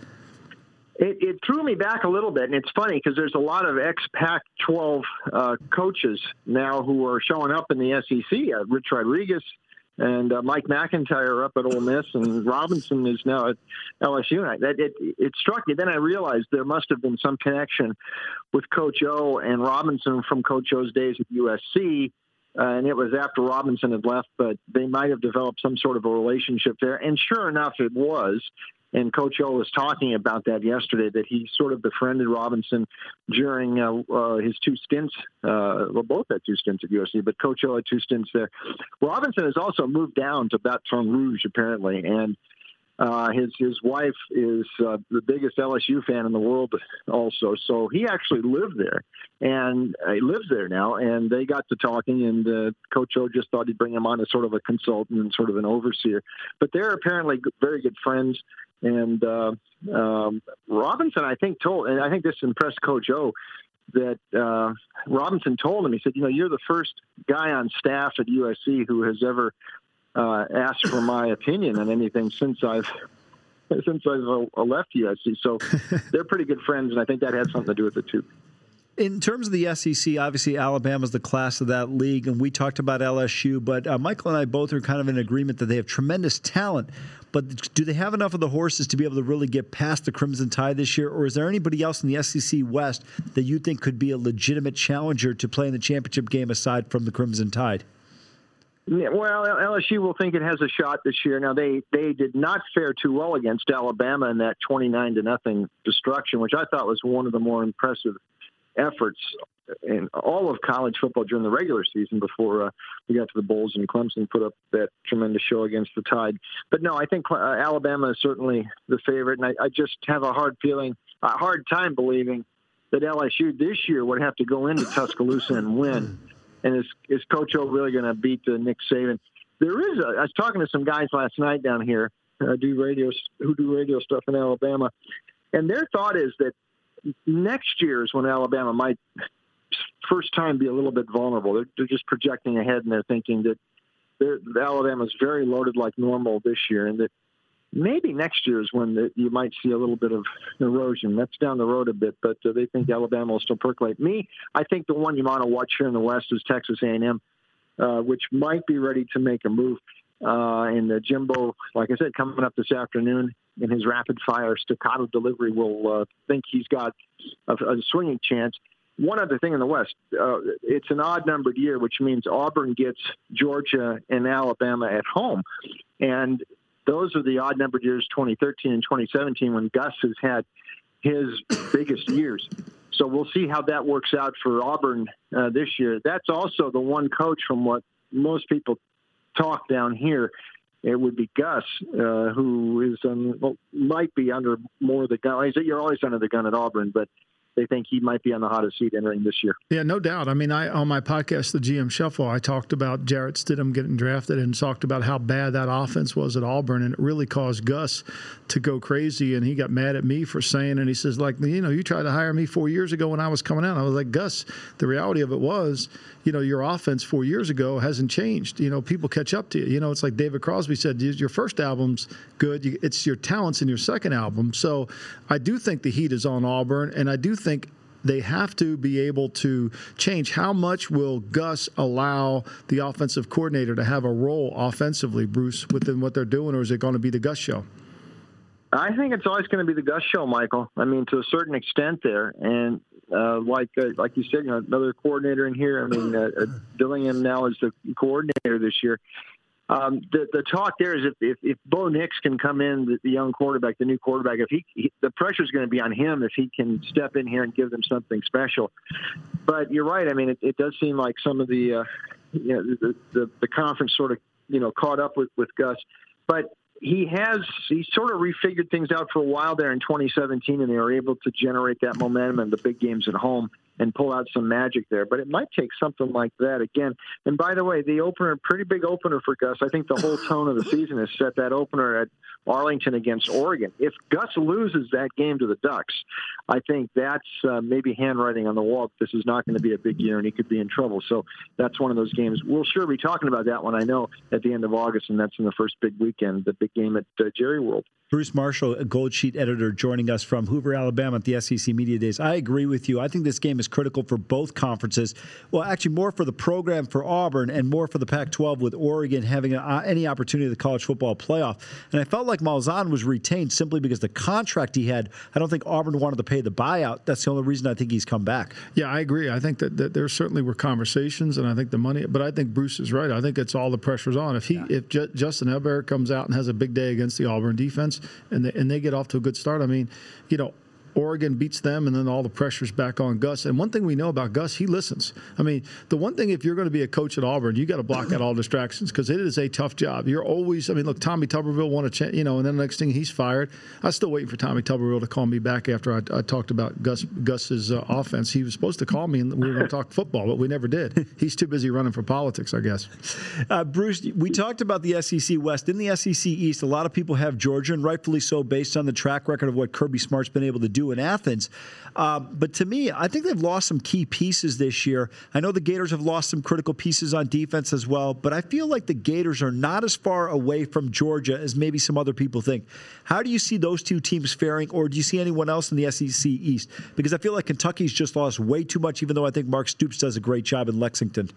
It threw me back a little bit, and it's funny because there's a lot of ex-Pac-12 coaches now who are showing up in the SEC. Rich Rodriguez and Mike McIntyre are up at Ole Miss, and Robinson is now at LSU. It struck me. Then I realized there must have been some connection with Coach O and Robinson from Coach O's days at USC, and it was after Robinson had left, but they might have developed some sort of a relationship there. And sure enough, it was. And Coach O was talking about that yesterday, that he sort of befriended Robinson during his two stints. Both had two stints at USC, but Coach O had two stints there. Robinson has also moved down to Baton Rouge, apparently, and his wife is the biggest LSU fan in the world also. So he actually lived there, and he lives there now, and they got to talking, and Coach O just thought he'd bring him on as sort of a consultant and sort of an overseer. But they're apparently very good friends. And Robinson, I think, and I think this impressed Coach O, that Robinson told him, he said, you're the first guy on staff at USC who has ever asked for my opinion on anything since I've left USC. So they're pretty good friends, and I think that had something to do with it too. In terms of the SEC, obviously Alabama's the class of that league, and we talked about LSU, but Michael and I both are kind of in agreement that they have tremendous talent. But do they have enough of the horses to be able to really get past the Crimson Tide this year, or is there anybody else in the SEC West that you think could be a legitimate challenger to play in the championship game aside from the Crimson Tide? Yeah, well, LSU will think it has a shot this year. Now, they did not fare too well against Alabama in that 29-0 destruction, which I thought was one of the more impressive efforts in all of college football during the regular season before we got to the bowls and Clemson put up that tremendous show against the Tide. But no, I think Alabama is certainly the favorite, and I just have a hard time believing that LSU this year would have to go into Tuscaloosa and win. And is Coach O really going to beat Nick Saban? I was talking to some guys last night down here who do radio stuff in Alabama, and their thought is that next year is when Alabama might first time be a little bit vulnerable. They're just projecting ahead, and they're thinking that Alabama's very loaded like normal this year, and that maybe next year is when you might see a little bit of erosion. That's down the road a bit, but they think Alabama will still percolate. I think the one you want to watch here in the West is Texas A&M, which might be ready to make a move. And Jimbo, like I said, coming up this afternoon in his rapid-fire staccato delivery, will think he's got a swinging chance. One other thing in the West, it's an odd-numbered year, which means Auburn gets Georgia and Alabama at home. And those are the odd-numbered years, 2013 and 2017, when Gus has had his biggest years. So we'll see how that works out for Auburn this year. That's also the one coach, from what most people talk down here, it would be Gus, who is might be under more of the gun. You're always under the gun at Auburn, but they think he might be on the hottest seat entering this year. Yeah, no doubt. I mean, on my podcast, The GM Shuffle, I talked about Jarrett Stidham getting drafted and talked about how bad that offense was at Auburn, and it really caused Gus to go crazy, and he got mad at me for saying, and he says, you tried to hire me 4 years ago when I was coming out. I was like, Gus, the reality of it was, your offense 4 years ago hasn't changed. People catch up to you. It's like David Crosby said, your first album's good. It's your talents in your second album. So I do think the heat is on Auburn, and I do think they have to be able to change. How much will Gus allow the offensive coordinator to have a role offensively, Bruce, within what they're doing, or is it going to be the Gus show? I think it's always going to be the Gus show, Michael. I mean, to a certain extent there. And like you said, another coordinator in here. I mean, Dillingham now is the coordinator this year. The talk there is if Bo Nix can come in, the young quarterback, the new quarterback, if the pressure is going to be on him if he can step in here and give them something special. But you're right. I mean, it does seem like some of the conference sort of caught up with Gus. But he sort of refigured things out for a while there in 2017, and they were able to generate that momentum in the big games at home and pull out some magic there. But it might take something like that again. And by the way, the opener, pretty big opener for Gus. I think the whole tone of the season is set that opener at Arlington against Oregon. If Gus loses that game to the Ducks, I think that's maybe handwriting on the wall. This is not going to be a big year, and he could be in trouble. So that's one of those games. We'll sure be talking about that one, I know, at the end of August, and that's in the first big weekend, the big game at Jerry World. Bruce Marshall, a Gold Sheet editor, joining us from Hoover, Alabama at the SEC Media Days. I agree with you. I think this game is critical for both conferences. Well, actually more for the program for Auburn and more for the Pac-12 with Oregon having any opportunity at the college football playoff. And I felt like Malzahn was retained simply because the contract he had, I don't think Auburn wanted to pay the buyout. That's the only reason I think he's come back. Yeah, I agree. I think that there certainly were conversations, and I think the money, but I think Bruce is right. I think it's all the pressure's on. If Justin Herbert comes out and has a big day against the Auburn defense, and they get off to a good start. I mean, Oregon beats them, and then all the pressure's back on Gus. And one thing we know about Gus, he listens. I mean, the one thing, if you're going to be a coach at Auburn, you got to block out all distractions because it is a tough job. You're always, look, Tommy Tuberville won a chance, and then the next thing he's fired. I'm still waiting for Tommy Tuberville to call me back after I talked about Gus's offense. He was supposed to call me, and we were going to talk football, but we never did. He's too busy running for politics, I guess. Bruce, we talked about the SEC West. In the SEC East, a lot of people have Georgia, and rightfully so, based on the track record of what Kirby Smart's been able to do in Athens. But to me, I think they've lost some key pieces this year. I know the Gators have lost some critical pieces on defense as well, but I feel like the Gators are not as far away from Georgia as maybe some other people think. How do you see those two teams faring, or do you see anyone else in the SEC East? Because I feel like Kentucky's just lost way too much, even though I think Mark Stoops does a great job in Lexington.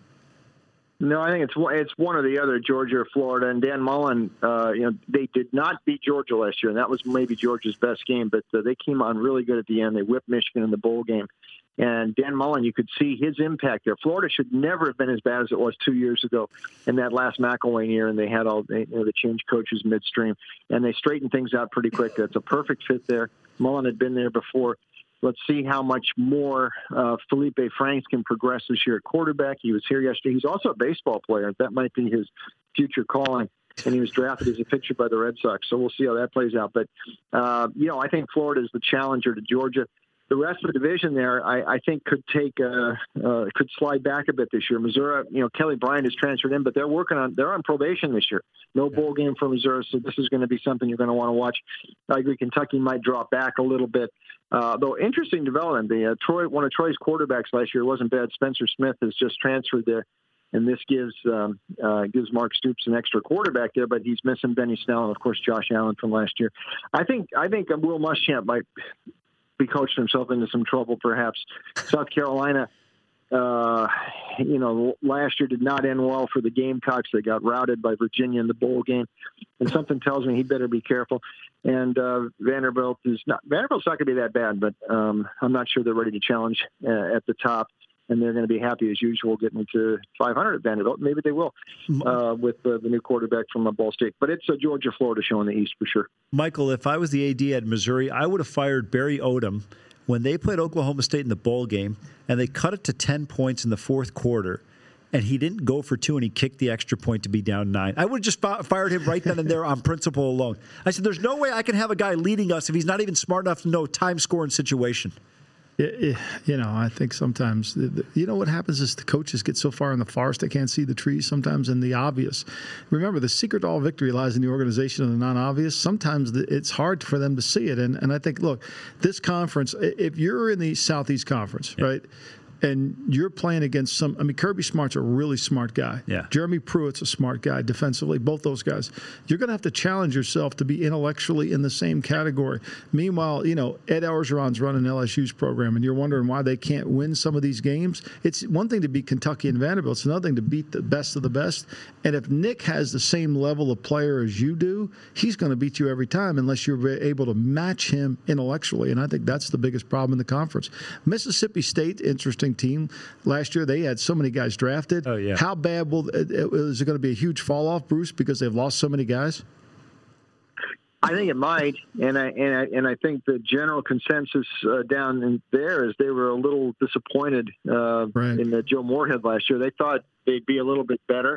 No, I think it's one or the other, Georgia or Florida. And Dan Mullen, they did not beat Georgia last year, and that was maybe Georgia's best game. But they came on really good at the end. They whipped Michigan in the bowl game. And Dan Mullen, you could see his impact there. Florida should never have been as bad as it was 2 years ago in that last McElwain year, and they had they changed coaches midstream, and they straightened things out pretty quick. That's a perfect fit there. Mullen had been there before. Let's see how much more Felipe Franks can progress this year at quarterback. He was here yesterday. He's also a baseball player. That might be his future calling. And he was drafted as a pitcher by the Red Sox. So we'll see how that plays out. But, I think Florida is the challenger to Georgia. The rest of the division there, I think, could slide back a bit this year. Missouri, Kelly Bryant is transferred in, but they're on probation this year. No bowl game for Missouri, so this is going to be something you're going to want to watch. I agree Kentucky might drop back a little bit. Though interesting development, one of Troy's quarterbacks last year wasn't bad. Spencer Smith has just transferred there, and this gives Mark Stoops an extra quarterback there, but he's missing Benny Snell and of course Josh Allen from last year. I think Will Muschamp might be coached himself into some trouble, perhaps. South Carolina, last year did not end well for the Gamecocks. They got routed by Virginia in the bowl game, and something tells me he better be careful. And Vanderbilt's not going to be that bad, but I'm not sure they're ready to challenge at the top. And they're going to be happy as usual getting to 500 at Vanderbilt. Maybe they will with the new quarterback from Ball State. But it's a Georgia-Florida show in the East for sure. Michael, if I was the AD at Missouri, I would have fired Barry Odom when they played Oklahoma State in the bowl game, and they cut it to 10 points in the fourth quarter, and he didn't go for two, and he kicked the extra point to be down 9. I would have just fired him right then and there on principle alone. I said, there's no way I can have a guy leading us if he's not even smart enough to know time, score, and situation. I think sometimes, what happens is the coaches get so far in the forest they can't see the trees sometimes in the obvious. Remember, the secret to all victory lies in the organization of the non-obvious. Sometimes it's hard for them to see it. And I think, look, this conference, if you're in the Southeast Conference, right, and you're playing against Kirby Smart's a really smart guy. Yeah. Jeremy Pruitt's a smart guy defensively, both those guys. You're going to have to challenge yourself to be intellectually in the same category. Meanwhile, Ed Orgeron's running LSU's program, and you're wondering why they can't win some of these games. It's one thing to beat Kentucky and Vanderbilt. It's another thing to beat the best of the best. And if Nick has the same level of player as you do, he's going to beat you every time unless you're able to match him intellectually. And I think that's the biggest problem in the conference. Mississippi State, interesting team. Last year, they had so many guys drafted. Oh, yeah. How bad is it going to be a huge fall off, Bruce, because they've lost so many guys? I think it might, and I think the general consensus down in there is they were a little disappointed in Joe Moorhead last year. They thought they'd be a little bit better.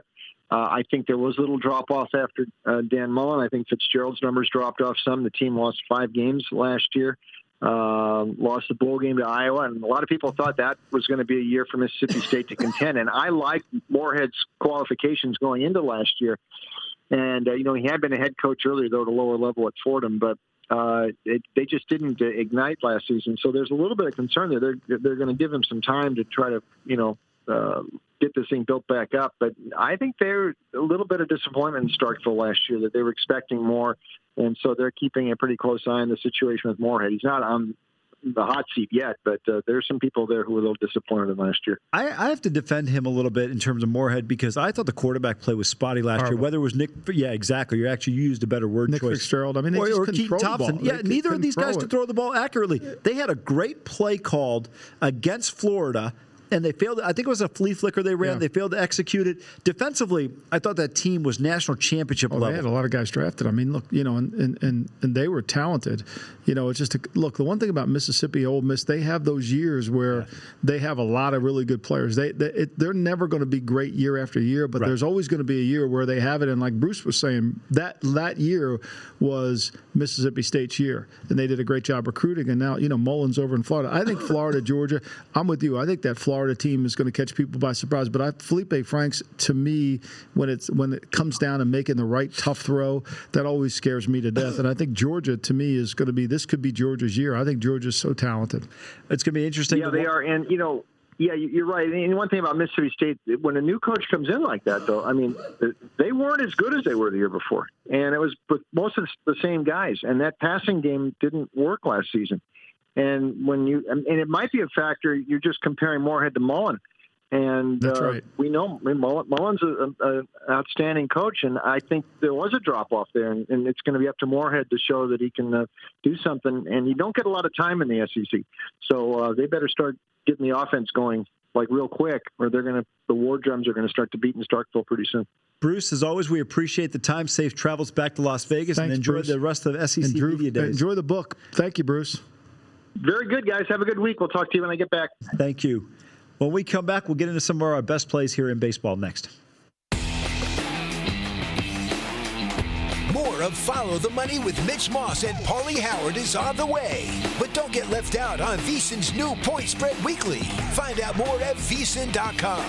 I think there was a little drop-off after Dan Mullen. I think Fitzgerald's numbers dropped off some. The team lost 5 games last year, lost the bowl game to Iowa, and a lot of people thought that was going to be a year for Mississippi State to contend. And I liked Moorhead's qualifications going into last year. And, he had been a head coach earlier, though, at a lower level at Fordham, but they just didn't ignite last season. So there's a little bit of concern there. They're going to give him some time to try to, get this thing built back up. But I think they're a little bit of disappointment in Starkville last year, that they were expecting more. And so they're keeping a pretty close eye on the situation with Moorhead. He's not on the hot seat yet, but there's some people there who were a little disappointed in last year. I have to defend him a little bit in terms of Moorhead, because I thought the quarterback play was spotty last year. Whether it was Nick, yeah, exactly. You actually used a better word Nick choice. Fitzgerald. I mean, they just couldn't Keaton throw the Thompson. ball. Yeah, neither of these guys could throw the ball accurately. They had a great play called against Florida, and they failed. I think it was a flea flicker they ran. Yeah. They failed to execute it. Defensively, I thought that team was national championship level. They had a lot of guys drafted. I mean, look, and they were talented. It's just look. The one thing about Mississippi, Ole Miss, they have those years where they have a lot of really good players. They're never going to be great year after year, but there's always going to be a year where they have it. And like Bruce was saying, that year was Mississippi State's year, and they did a great job recruiting. And now Mullen's over in Florida. I think Florida, Georgia. I'm with you. I think that Florida team is going to catch people by surprise. But Felipe Franks, to me, when it comes down to making the right tough throw, that always scares me to death. And I think Georgia, to me, is going to be. This could be Georgia's year. I think Georgia's so talented. It's going to be interesting. Yeah, they are. And, you're right. And one thing about Mississippi State, when a new coach comes in like that, though, I mean, they weren't as good as they were the year before. And it was with most of the same guys. And that passing game didn't work last season. And it might be a factor, you're just comparing Moorhead to Mullen. And that's right. We know Mullen's an outstanding coach, and I think there was a drop-off there, and it's going to be up to Moorhead to show that he can do something. And you don't get a lot of time in the SEC, so they better start getting the offense going real quick, or the war drums are going to start to beat in Starkville pretty soon. Bruce, as always, we appreciate the time. Safe travels back to Las Vegas. Thanks, and enjoy Bruce. The rest of SEC Media Days. Enjoy the book. Thank you, Bruce. Very good, guys. Have a good week. We'll talk to you when I get back. Thank you. When we come back, we'll get into some of our best plays here in baseball next. More of Follow the Money with Mitch Moss and Paulie Howard is on the way. But don't get left out on VSiN's new Point Spread Weekly. Find out more at VSiN.com.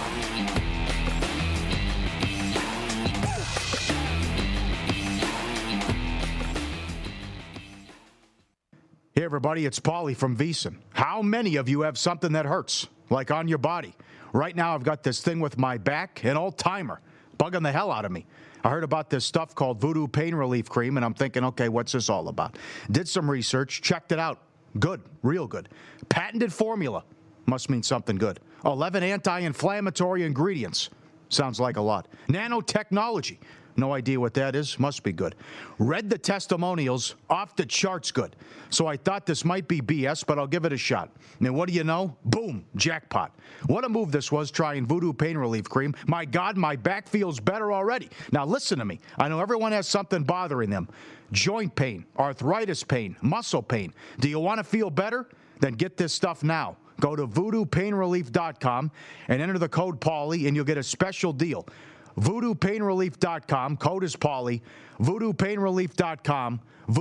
Hey, everybody, it's Paulie from VSiN. How many of you have something that hurts, like on your body? Right now, I've got this thing with my back, an old-timer, bugging the hell out of me. I heard about this stuff called Voodoo Pain Relief Cream, and I'm thinking, okay, what's this all about? Did some research, checked it out. Good, real good. Patented formula. Must mean something good. 11 anti-inflammatory ingredients. Sounds like a lot. Nanotechnology. No idea what that is. Must be good. Read the testimonials. Off the charts good. So I thought this might be BS, but I'll give it a shot. And what do you know? Boom. Jackpot. What a move this was, trying Voodoo Pain Relief Cream. My God, my back feels better already. Now listen to me. I know everyone has something bothering them. Joint pain, arthritis pain, muscle pain. Do you want to feel better? Then get this stuff now. Go to voodoopainrelief.com and enter the code Paulie, and you'll get a special deal. VoodooPainRelief.com. Code is Paulie. VoodooPainRelief.com.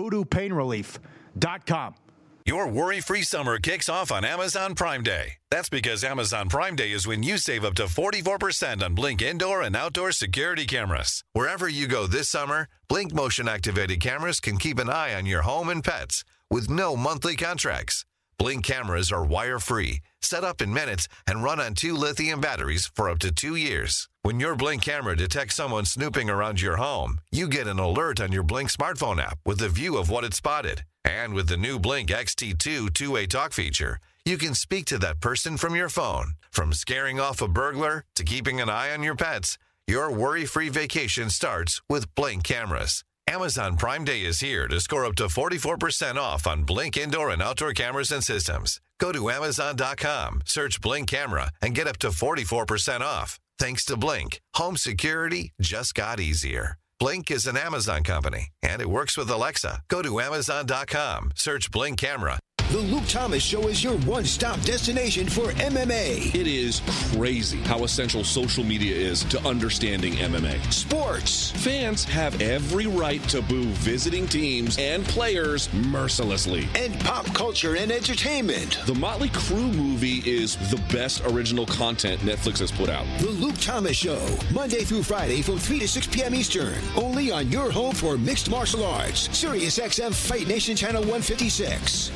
VoodooPainRelief.com. Your worry-free summer kicks off on Amazon Prime Day. That's because Amazon Prime Day is when you save up to 44% on Blink indoor and outdoor security cameras. Wherever you go this summer, Blink motion-activated cameras can keep an eye on your home and pets with no monthly contracts. Blink cameras are wire-free, set up in minutes, and run on 2 lithium batteries for up to 2 years. When your Blink camera detects someone snooping around your home, you get an alert on your Blink smartphone app with a view of what it spotted. And with the new Blink XT2 two-way talk feature, you can speak to that person from your phone. From scaring off a burglar to keeping an eye on your pets, your worry-free vacation starts with Blink cameras. Amazon Prime Day is here to score up to 44% off on Blink indoor and outdoor cameras and systems. Go to Amazon.com, search Blink Camera, and get up to 44% off. Thanks to Blink, home security just got easier. Blink is an Amazon company, and it works with Alexa. Go to Amazon.com, search Blink Camera. The Luke Thomas Show is your one-stop destination for MMA. It is crazy how essential social media is to understanding MMA. Sports. Fans have every right to boo visiting teams and players mercilessly. And pop culture and entertainment. The Motley Crue movie is the best original content Netflix has put out. The Luke Thomas Show, Monday through Friday from 3 to 6 p.m. Eastern. Only on your home for mixed martial arts. SiriusXM Fight Nation Channel 156.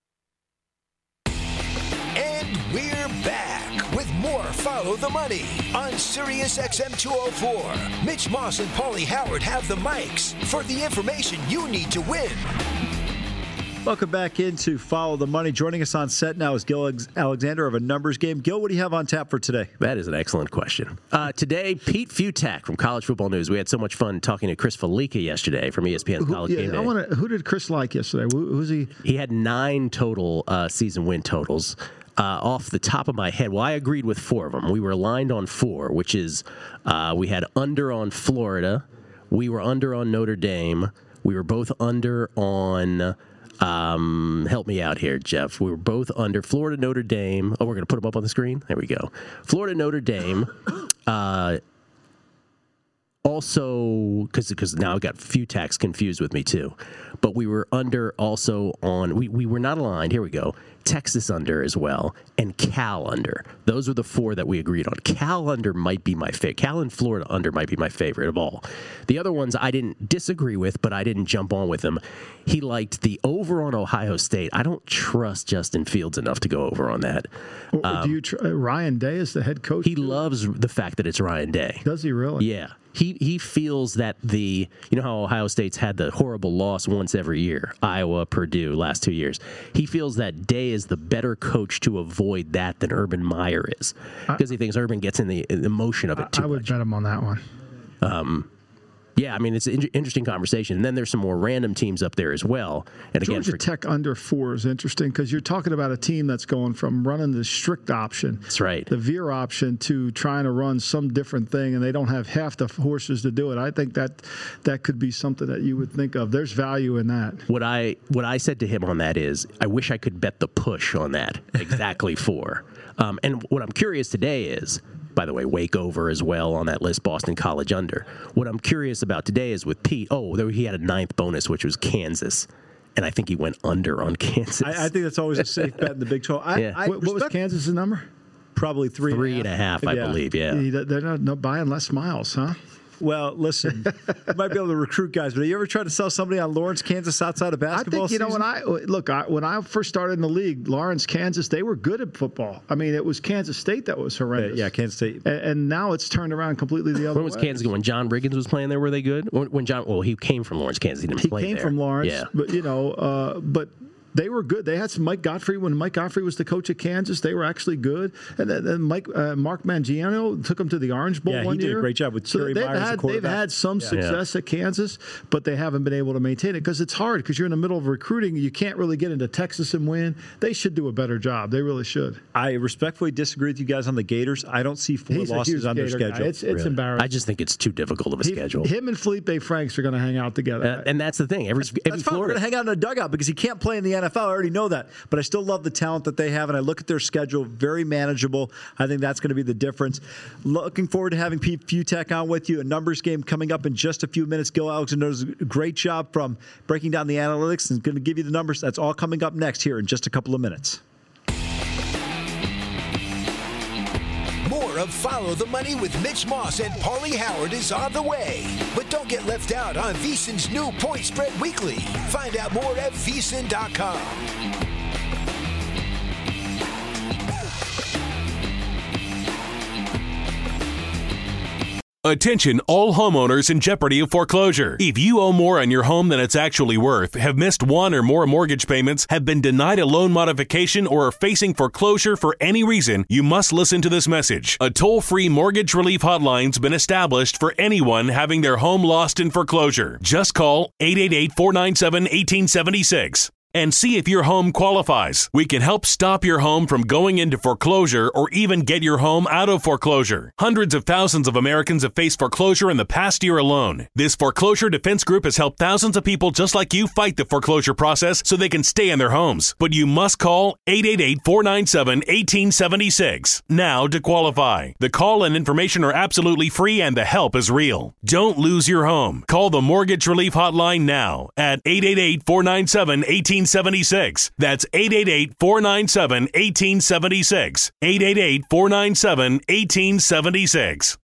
And we're back with more Follow the Money on SiriusXM 204. Mitch Moss and Paulie Howard have the mics for the information you need to win. Welcome back into Follow the Money. Joining us on set now is Gil Alexander of A Numbers Game. Gil, what do you have on tap for today? That is an excellent question. Today, Pete Futak from College Football News. We had so much fun talking to Chris Felica yesterday from ESPN's College Game Day. Who did Chris like yesterday? Who's he? He had 9 total season win totals. Off the top of my head, well, I agreed with 4 of them. We were aligned on 4, which is we had under on Florida. We were under on Notre Dame. We were both under on... help me out here, Jeff. We were both under Florida, Notre Dame. Oh, we're going to put them up on the screen? There we go. Florida, Notre Dame. Also, because now I've got Futaks confused with me too. But we were under also on, we were not aligned. Here we go. Texas under as well, and Cal under. Those were the 4 that we agreed on. Cal under might be my favorite. Cal and Florida under might be my favorite of all. The other ones I didn't disagree with, but I didn't jump on with him. He liked the over on Ohio State. I don't trust Justin Fields enough to go over on that. Do you Ryan Day is the head coach? He loves the fact that it's Ryan Day. Does he really? Yeah. He feels that you know how Ohio State's had the horrible loss once every year, Iowa, Purdue, last 2 years. He feels that Day is the better coach to avoid that than Urban Meyer is, because he thinks Urban gets in the emotion of it too much. I would bet him on that one. Yeah, I mean, it's an interesting conversation. And then there's some more random teams up there as well. And Georgia Tech under 4 is interesting because you're talking about a team that's going from running the strict option, that's right, the veer option, to trying to run some different thing, and they don't have half the horses to do it. I think that could be something that you would think of. There's value in that. What I said to him on that is, I wish I could bet the push on that exactly 4. And what I'm curious today is, by the way, Wake over as well on that list, Boston College under. What I'm curious about today is with Pete, he had a 9th bonus, which was Kansas. And I think he went under on Kansas. I think that's always a safe bet in the Big 12. What was Kansas' number? Probably 3.5, I believe, yeah. They're not buying Les Miles, huh? Well, listen, you might be able to recruit guys, but have you ever tried to sell somebody on Lawrence, Kansas outside of basketball season? When I first started in the league, Lawrence, Kansas, they were good at football. I mean, it was Kansas State that was horrendous. Yeah, Kansas State. And now it's turned around completely the other way. When was Kansas good? When John Riggins was playing there, were they good? He came from Lawrence, Kansas. He didn't play there. He came from Lawrence, yeah. But they were good. They had some Mike Godfrey. When Mike Godfrey was the coach at Kansas, they were actually good. And then Mark Mangiano took them to the Orange Bowl one year. Yeah, he did a great job with Terry Myers as quarterback. They've had some success at Kansas, but they haven't been able to maintain it because it's hard because you're in the middle of recruiting. You can't really get into Texas and win. They should do a better job. They really should. I respectfully disagree with you guys on the Gators. I don't see 4 losses on their schedule. It's embarrassing. I just think it's too difficult of a schedule. Him and Felipe Franks are going to hang out together. And that's the thing. That's fine. We're going to hang out in a dugout because he can't play in the NFL. I already know that. But I still love the talent that they have, and I look at their schedule, very manageable. I think that's going to be the difference. Looking forward to having Pete Futak on with you. A numbers game coming up in just a few minutes. Gil Alexander does a great job from breaking down the analytics and going to give you the numbers. That's all coming up next here in just a couple of minutes. More of Follow the Money with Mitch Moss and Paulie Howard is on the way. But don't get left out on VSiN's new Point Spread Weekly. Find out more at VSiN.com. Attention all homeowners in jeopardy of foreclosure. If you owe more on your home than it's actually worth, have missed 1 or more mortgage payments, have been denied a loan modification, or are facing foreclosure for any reason, you must listen to this message. A toll-free mortgage relief hotline's been established for anyone having their home lost in foreclosure. Just call 888-497-1876. and see if your home qualifies. We can help stop your home from going into foreclosure or even get your home out of foreclosure. Hundreds of thousands of Americans have faced foreclosure in the past year alone. This foreclosure defense group has helped thousands of people just like you fight the foreclosure process so they can stay in their homes. But you must call 888-497-1876 now to qualify. The call and information are absolutely free and the help is real. Don't lose your home. Call the Mortgage Relief Hotline now at 888-497-1876. That's 888-497-1876. 888-497-1876.